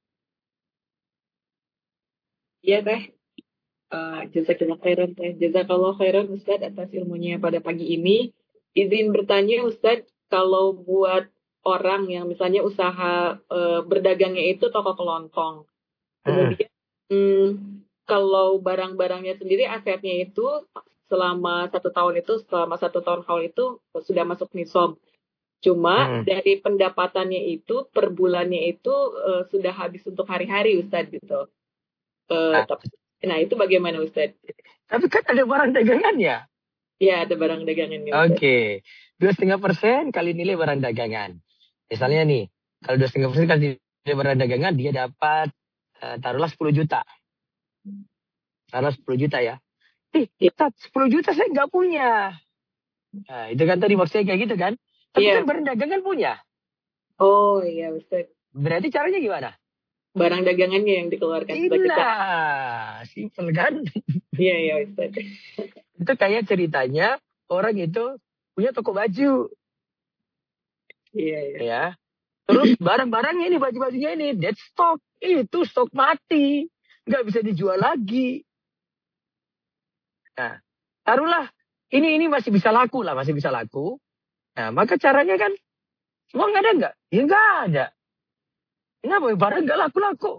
Iya teh. Uh, Jazakallah khairan teh. Jazakallah khairan Ustadz atas ilmunya pada pagi ini. Izin bertanya Ustadz, kalau buat orang yang misalnya usaha uh, berdagangnya itu toko kelontong. Kemudian hmm. Hmm, kalau barang-barangnya sendiri asetnya itu selama satu tahun itu, selama satu tahun haul itu sudah masuk nisab. Cuma hmm. dari pendapatannya itu per bulannya itu uh, sudah habis untuk hari-hari Ustadz gitu. Uh, nah. nah itu bagaimana Ustadz? Tapi kan ada barang dagangannya. Ya ada barang dagangannya. Oke, okay. dua setengah persen kali nilai barang dagangan. Misalnya nih, kalau dua setengah persen kali nilai barang dagangan dia dapat uh, taruhlah sepuluh juta. Taruhlah sepuluh juta ya. Ih, Ustaz, sepuluh juta saya nggak punya. Nah, itu kan tadi maksudnya kayak gitu kan. Tapi Iya. kan barang dagangan punya. Oh iya Ustaz. Berarti caranya gimana? Barang dagangannya yang dikeluarkan sebagai zakat. Iya, simpel kan? Iya iya Ustaz. Itu kayak ceritanya orang itu punya toko baju. Iya iya. Ya. Terus barang-barangnya ini, baju-bajunya ini, dead stock. Itu stok mati. Nggak bisa dijual lagi. Nah, taruhlah. Ini ini masih bisa laku lah, masih bisa laku. Nah, maka caranya kan, uang ada nggak? Ya nggak ada. Kenapa? Barang nggak laku-laku.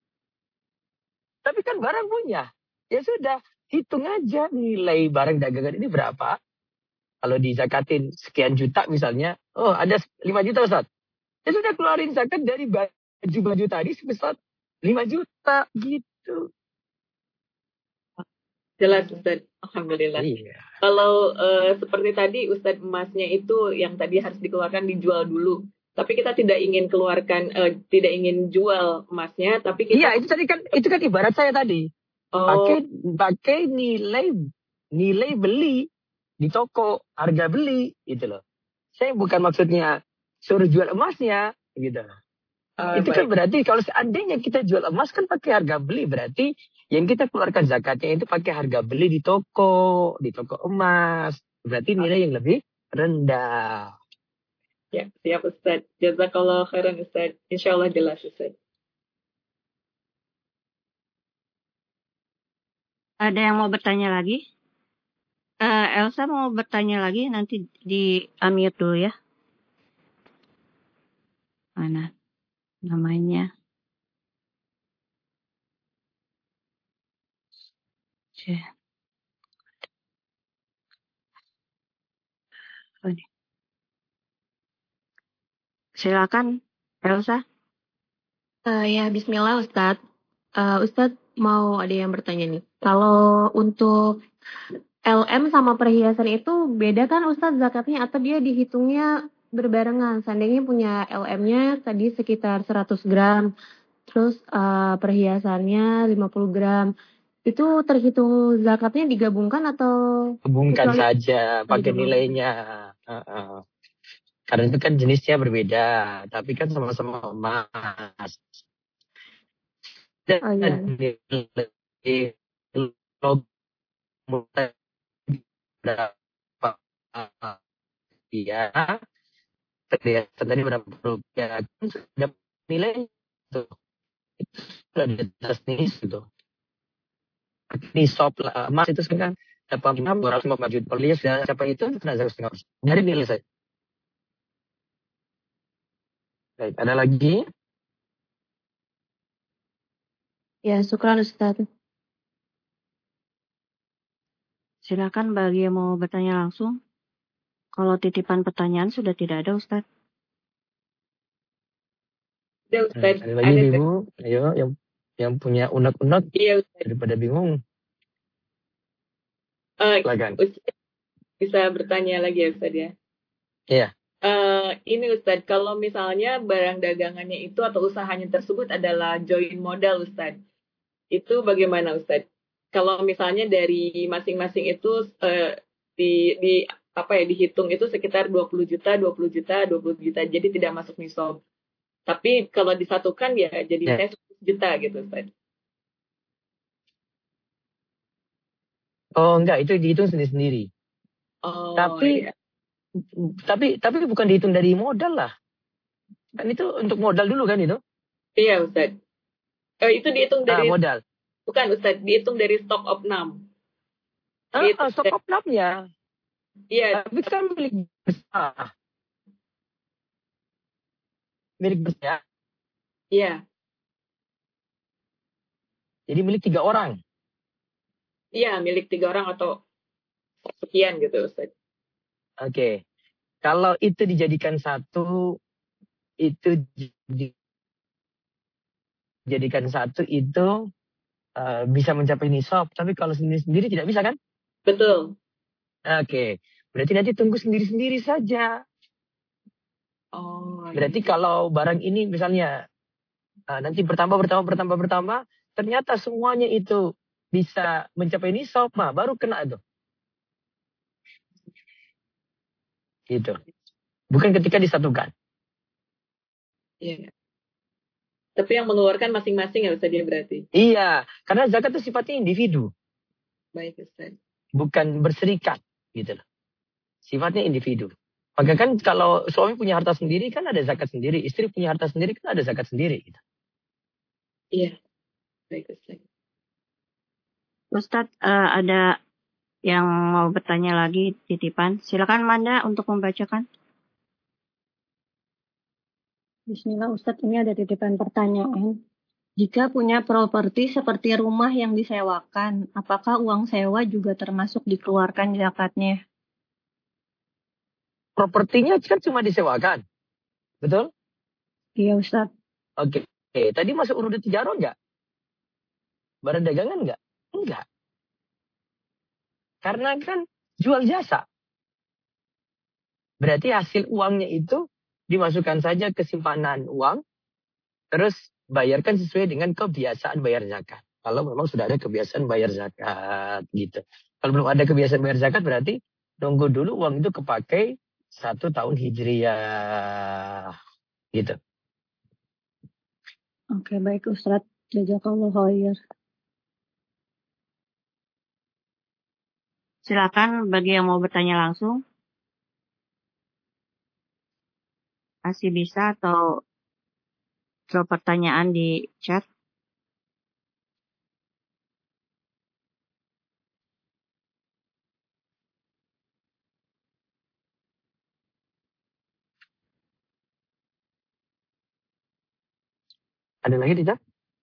Tapi kan barang punya. Ya sudah, hitung aja nilai barang dagangan ini berapa. Kalau dizakatin sekian juta misalnya, oh ada lima juta Ustaz. Ya sudah keluarin zakat dari baju-baju tadi sebesar lima juta gitu. Jelas Ustaz. Alhamdulillah. Iya. Kalau uh, seperti tadi Ustaz, emasnya itu yang tadi harus dikeluarkan dijual dulu. Tapi kita tidak ingin keluarkan, uh, tidak ingin jual emasnya, tapi kita. Iya, itu tadi kan, itu kan ibarat saya tadi. Oh. Pakai pakai nilai nilai beli di toko, harga beli gitu loh. Saya bukan maksudnya suruh jual emasnya gitu. Uh, itu baik. kan berarti kalau seandainya kita jual emas kan pakai harga beli, berarti yang kita keluarkan zakatnya itu pakai harga beli di toko, di toko emas. Berarti nilai yang lebih rendah. Ya, siap Ustaz. Jazakallah khairan Ustaz. Insya Allah jelas Ustaz. Ada yang mau bertanya lagi? Uh, Elsa mau bertanya lagi, nanti di unmute dulu ya. Mana namanya? Cih. Oh, ini. Silakan Elsa. Uh, ya, bismillah Ustadz. Uh, Ustadz mau ada yang bertanya nih. Kalau untuk L M sama perhiasan itu beda kan Ustadz zakatnya, atau dia dihitungnya berbarengan? Seandainya punya L M-nya tadi sekitar seratus gram, terus uh, perhiasannya lima puluh gram. Itu terhitung zakatnya digabungkan atau? Gabungkan kecuali saja, pakai digabungkan? nilainya. Uh-uh. Karena itu kan jenisnya berbeda, tapi kan sama-sama emas. Dan Oh iya. nilai berapa ya? Kelihatan tadi berapa rupiah? Sudah nilai itu, itu sudah di atas nih itu. Nisab lah, emas itu sekarang dapat enam dua ratus lima puluh juta. Kalau dia sudah capai itu, kena zakat setengah persen. Dari nilai saya. Baik, ada lagi? Ya, syukran Ustaz. Silakan bagi yang mau bertanya langsung. Kalau titipan pertanyaan sudah tidak ada Ustaz. Ada Ustaz. Hmm, ada lagi ada Ibu? Ayo, yang yang punya unek-unek Iya Ustaz. daripada bingung. Uh, Silakan. Ustaz bisa bertanya lagi ya Ustaz ya? Iya. Uh, ini Ustaz, kalau misalnya barang dagangannya itu atau usahanya tersebut adalah join modal Ustaz, itu bagaimana Ustaz? Kalau misalnya dari masing-masing itu uh, di di apa ya dihitung itu sekitar dua puluh juta, dua puluh juta, dua puluh juta, jadi tidak masuk nisab. Tapi kalau disatukan ya jadi Ya. saya seratus juta gitu Ustaz. Oh enggak, itu dihitung sendiri-sendiri. Oh, Tapi iya. tapi tapi bukan dihitung dari modal lah. Kan itu untuk modal dulu kan itu? Iya Ustaz. Oh, itu dihitung Ah, dari modal. bukan Ustaz, dihitung dari stock opnam. Ah, Dihitung ah, stok dari- opnamnya. Iya, Tapi kan milik besar. Milik besar. iya. Jadi milik tiga orang. Iya, milik tiga orang atau sekian gitu Ustaz. Oke. Kalau itu dijadikan satu, itu dijadikan satu itu uh, bisa mencapai nisab. Tapi kalau sendiri-sendiri tidak bisa kan? Betul. Oke. Berarti nanti tunggu sendiri-sendiri saja. Oh, Berarti iya. kalau barang ini misalnya uh, nanti bertambah, bertambah, bertambah, bertambah. Ternyata semuanya itu bisa mencapai nisab, mah baru kena tuh. Gitu. Bukan ketika disatukan. Iya. Tapi yang mengeluarkan masing-masing ya Ustaz dia berarti. Iya, karena zakat itu sifatnya individu. Baik Ustaz. Bukan berserikat gitu loh. Sifatnya individu. Maka kan kalau suami punya harta sendiri kan ada zakat sendiri, istri punya harta sendiri kan ada zakat sendiri gitu. Iya. Baik Ustaz. Ustadz, uh, ada yang mau bertanya lagi titipan. Silakan Manda untuk membacakan. Bismillah Ustadz, ini ada titipan pertanyaan. Jika punya properti seperti rumah yang disewakan, apakah uang sewa juga termasuk dikeluarkan zakatnya? Propertinya kan cuma disewakan. Betul? Iya Ustadz. Oke. Oke. Tadi masuk urut tijarah enggak? Barang dagangan enggak? Enggak. Karena kan jual jasa. Berarti hasil uangnya itu dimasukkan saja ke simpanan uang. Terus bayarkan sesuai dengan kebiasaan bayar zakat. Kalau memang sudah ada kebiasaan bayar zakat gitu. Kalau belum ada kebiasaan bayar zakat berarti nunggu dulu uang itu kepakai satu tahun hijriyah. Gitu. Oke, baik Ustadz. Jazakallah khair. Silakan bagi yang mau bertanya langsung. Masih bisa atau drop pertanyaan di chat. Ada lagi tidak?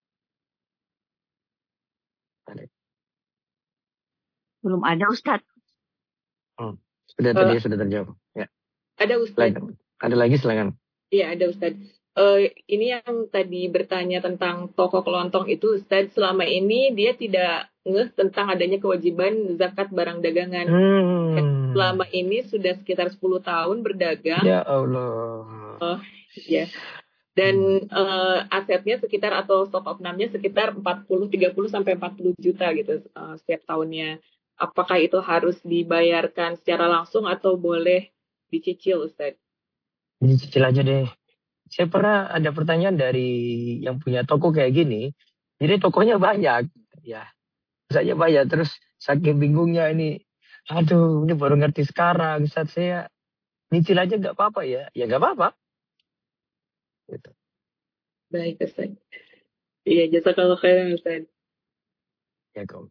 Ada. Belum ada Ustadz. Hmm. Sudah uh, tadi sudah terjawab. Ya. Ada Ustadz. Lagi. Ada lagi silakan. Iya ada Ustadz. Uh, ini yang tadi bertanya tentang toko kelontong itu Ustadz, selama ini dia tidak ngeh tentang adanya kewajiban zakat barang dagangan. Hmm. Selama ini sudah sekitar sepuluh tahun berdagang. Ya Allah. Uh, ya. Dan uh, asetnya sekitar atau stock of name-nya sekitar empat puluh, tiga puluh sampai empat puluh juta gitu uh, setiap tahunnya. Apakah itu harus dibayarkan secara langsung atau boleh dicicil Ustadz? Dicicil aja deh. Saya pernah ada pertanyaan dari yang punya toko kayak gini. Jadi tokonya banyak. Ya, saya banyak. Terus saking bingungnya ini. Aduh, ini baru ngerti sekarang. Saat saya nyicil aja nggak apa-apa ya. Ya nggak apa-apa. Gitu. Baik Ustaz. Iya, jazakallahu khairan Ustaz. Ya kok.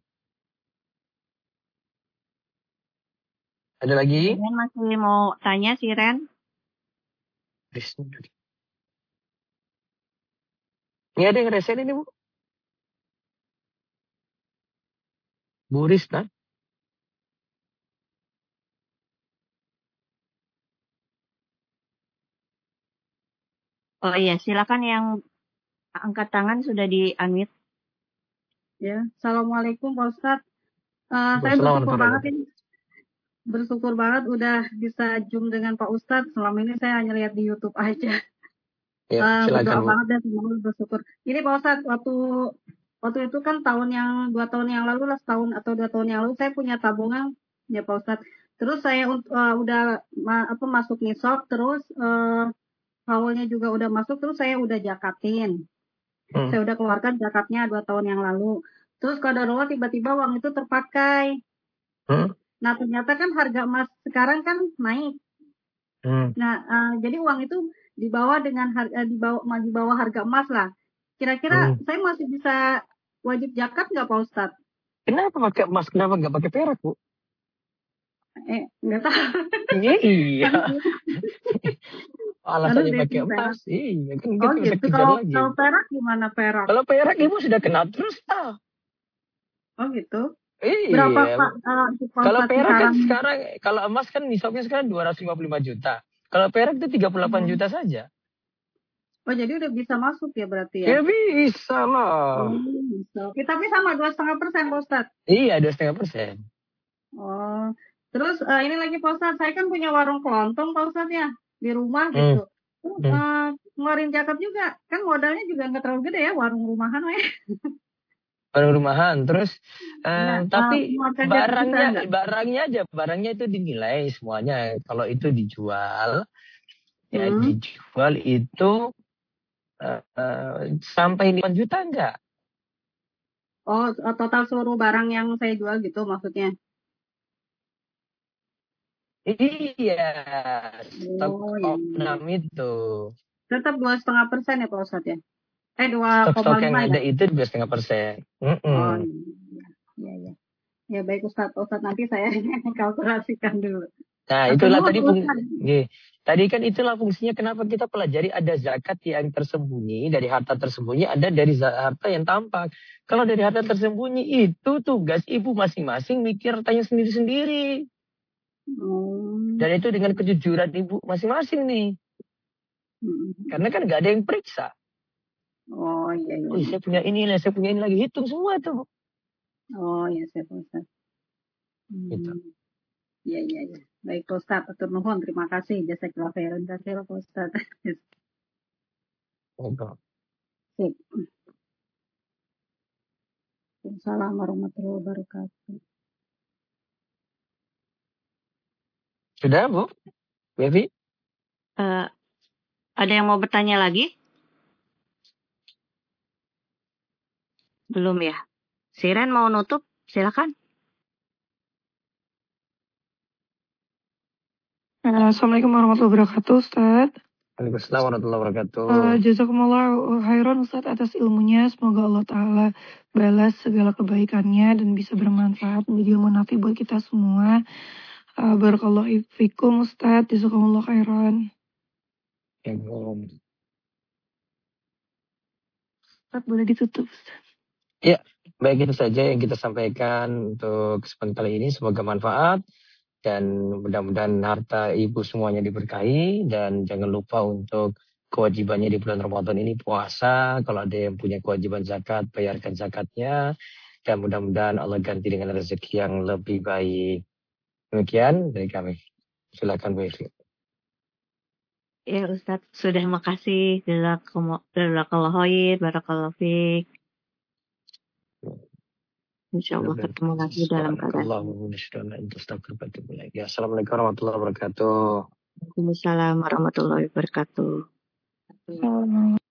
Ada lagi? Ren masih mau tanya si Ren? Ini ada yang resen ini Bu? Bu Rizna? Oh iya, silakan yang angkat tangan sudah di-unmute. Ya, Assalamualaikum Pak Ustadz. Uh, saya bersyukur banget ini. Bersyukur banget udah bisa zoom dengan Pak Ustadz. Selama ini saya hanya lihat di YouTube aja. Ya, uh, silakan, berdoa Bu. banget dan semoga bersyukur. Ini Pak Ustadz, waktu waktu itu kan tahun yang dua tahun yang lalu lah, setahun atau dua tahun yang lalu saya punya tabungan ya Pak Ustadz. Terus saya uh, udah ma apa masuk nisab, terus uh, awalnya juga udah masuk, terus saya udah zakatin. Hmm. Saya udah keluarkan zakatnya dua tahun yang lalu. Terus qadarullah tiba-tiba uang itu terpakai. Hmm. Nah ternyata kan harga emas sekarang kan naik. Hmm. Nah uh, jadi uang itu dibawa dengan harga dibawa di bawah harga emas lah. Kira-kira hmm. saya masih bisa wajib zakat nggak Pak Ustadz? Kenapa pakai emas? Kenapa nggak pakai perak Bu? Eh nggak tahu. Iya. Alasannya pakai emas, iya kan kita oh, bisa gitu. kejar Kalau, lagi. Kalau perak gimana perak? Kalau perak ibu sudah kena terus ah. Oh gitu. Iya. Berapa Pak? Uh, kalau perak kan sekarang, kalau emas kan nisabnya sekarang dua ratus lima puluh lima juta. Kalau perak itu tiga puluh delapan hmm. juta saja. Oh jadi udah bisa masuk ya berarti ya? Ya bisa lah. Hmm, bisa. Oke, tapi sama dua setengah persen Pak Ustadz? Iya dua setengah persen. Oh, terus uh, ini lagi Pak Ustadz, saya kan punya warung kelontong Pak Ustadz ya di rumah hmm. gitu. Terus hmm. uh, ngeluarin zakat juga, kan modalnya juga nggak terlalu gede ya warung rumahan ya. Barang rumahan. Terus Ya, eh, tapi uh, mau barangnya enggak? barangnya aja, barangnya itu dinilai semuanya. Kalau itu dijual, ya Hmm. dijual itu uh, uh, sampai lima juta enggak? Oh, total seluruh barang yang saya jual gitu maksudnya? Iya, stok Oh, ya, opnam itu. tetap dua setengah persen ya Pak Ustadz ya? Eh dua koma Stok-stok yang lima ya? ada itu dua setengah persen. Oh iya, iya, iya. Ya baik Ustadz, Ustadz nanti saya kalkulasikan dulu. Nah, Atau itulah mau tadi fung Ustadz? tadi kan itulah fungsinya kenapa kita pelajari ada zakat yang tersembunyi dari harta tersembunyi, ada dari harta yang tampak. Kalau dari harta tersembunyi itu tugas ibu masing-masing mikir hartanya sendiri-sendiri. Hmm. Dan itu dengan kejujuran ibu masing-masing nih. Hmm. Karena kan nggak ada yang periksa. Oh iya iya. Oh, saya punya ini, saya punya ini lagi, hitung semua tuh. Oh iya, saya Ustadz. Hmm. Gitu. Iya iya iya. Baik Ustadz, atur nuhun, terima kasih. Jazakallahu khairan katsiran Ustadz. Gitu. Sip. Assalamualaikum warahmatullahi wabarakatuh. Sudah, Bu? Bevi? Uh, ada yang mau bertanya lagi? Belum ya? Siren mau nutup? Silakan. Assalamualaikum warahmatullahi wabarakatuh, Ustaz. Waalaikumsalam warahmatullahi wabarakatuh. Uh, Jazakumullah khairan Ustaz atas ilmunya. Semoga Allah Ta'ala balas segala kebaikannya dan bisa bermanfaat menjadi ilmu nafi buat kita semua. Uh, Barakallahu fikum Ustaz. Jazakumullah khairan. Ustaz boleh ditutup Ustaz. Ya, baik itu saja yang kita sampaikan untuk kesempatan kali ini. Semoga manfaat. Dan mudah-mudahan harta ibu semuanya diberkahi. Dan jangan lupa untuk kewajibannya di bulan Ramadan ini puasa. Kalau ada yang punya kewajiban zakat, bayarkan zakatnya. Dan mudah-mudahan Allah ganti dengan rezeki yang lebih baik. Demikian dari kami. Silakan Bu Evi. Ya Ustadz, sudah makasih. Jazakallahu khair, barakallahu fiik. Insyaallah ketemu lagi dalam keadaan. Assalamualaikum warahmatullahi wabarakatuh. Waalaikumsalam warahmatullahi wabarakatuh.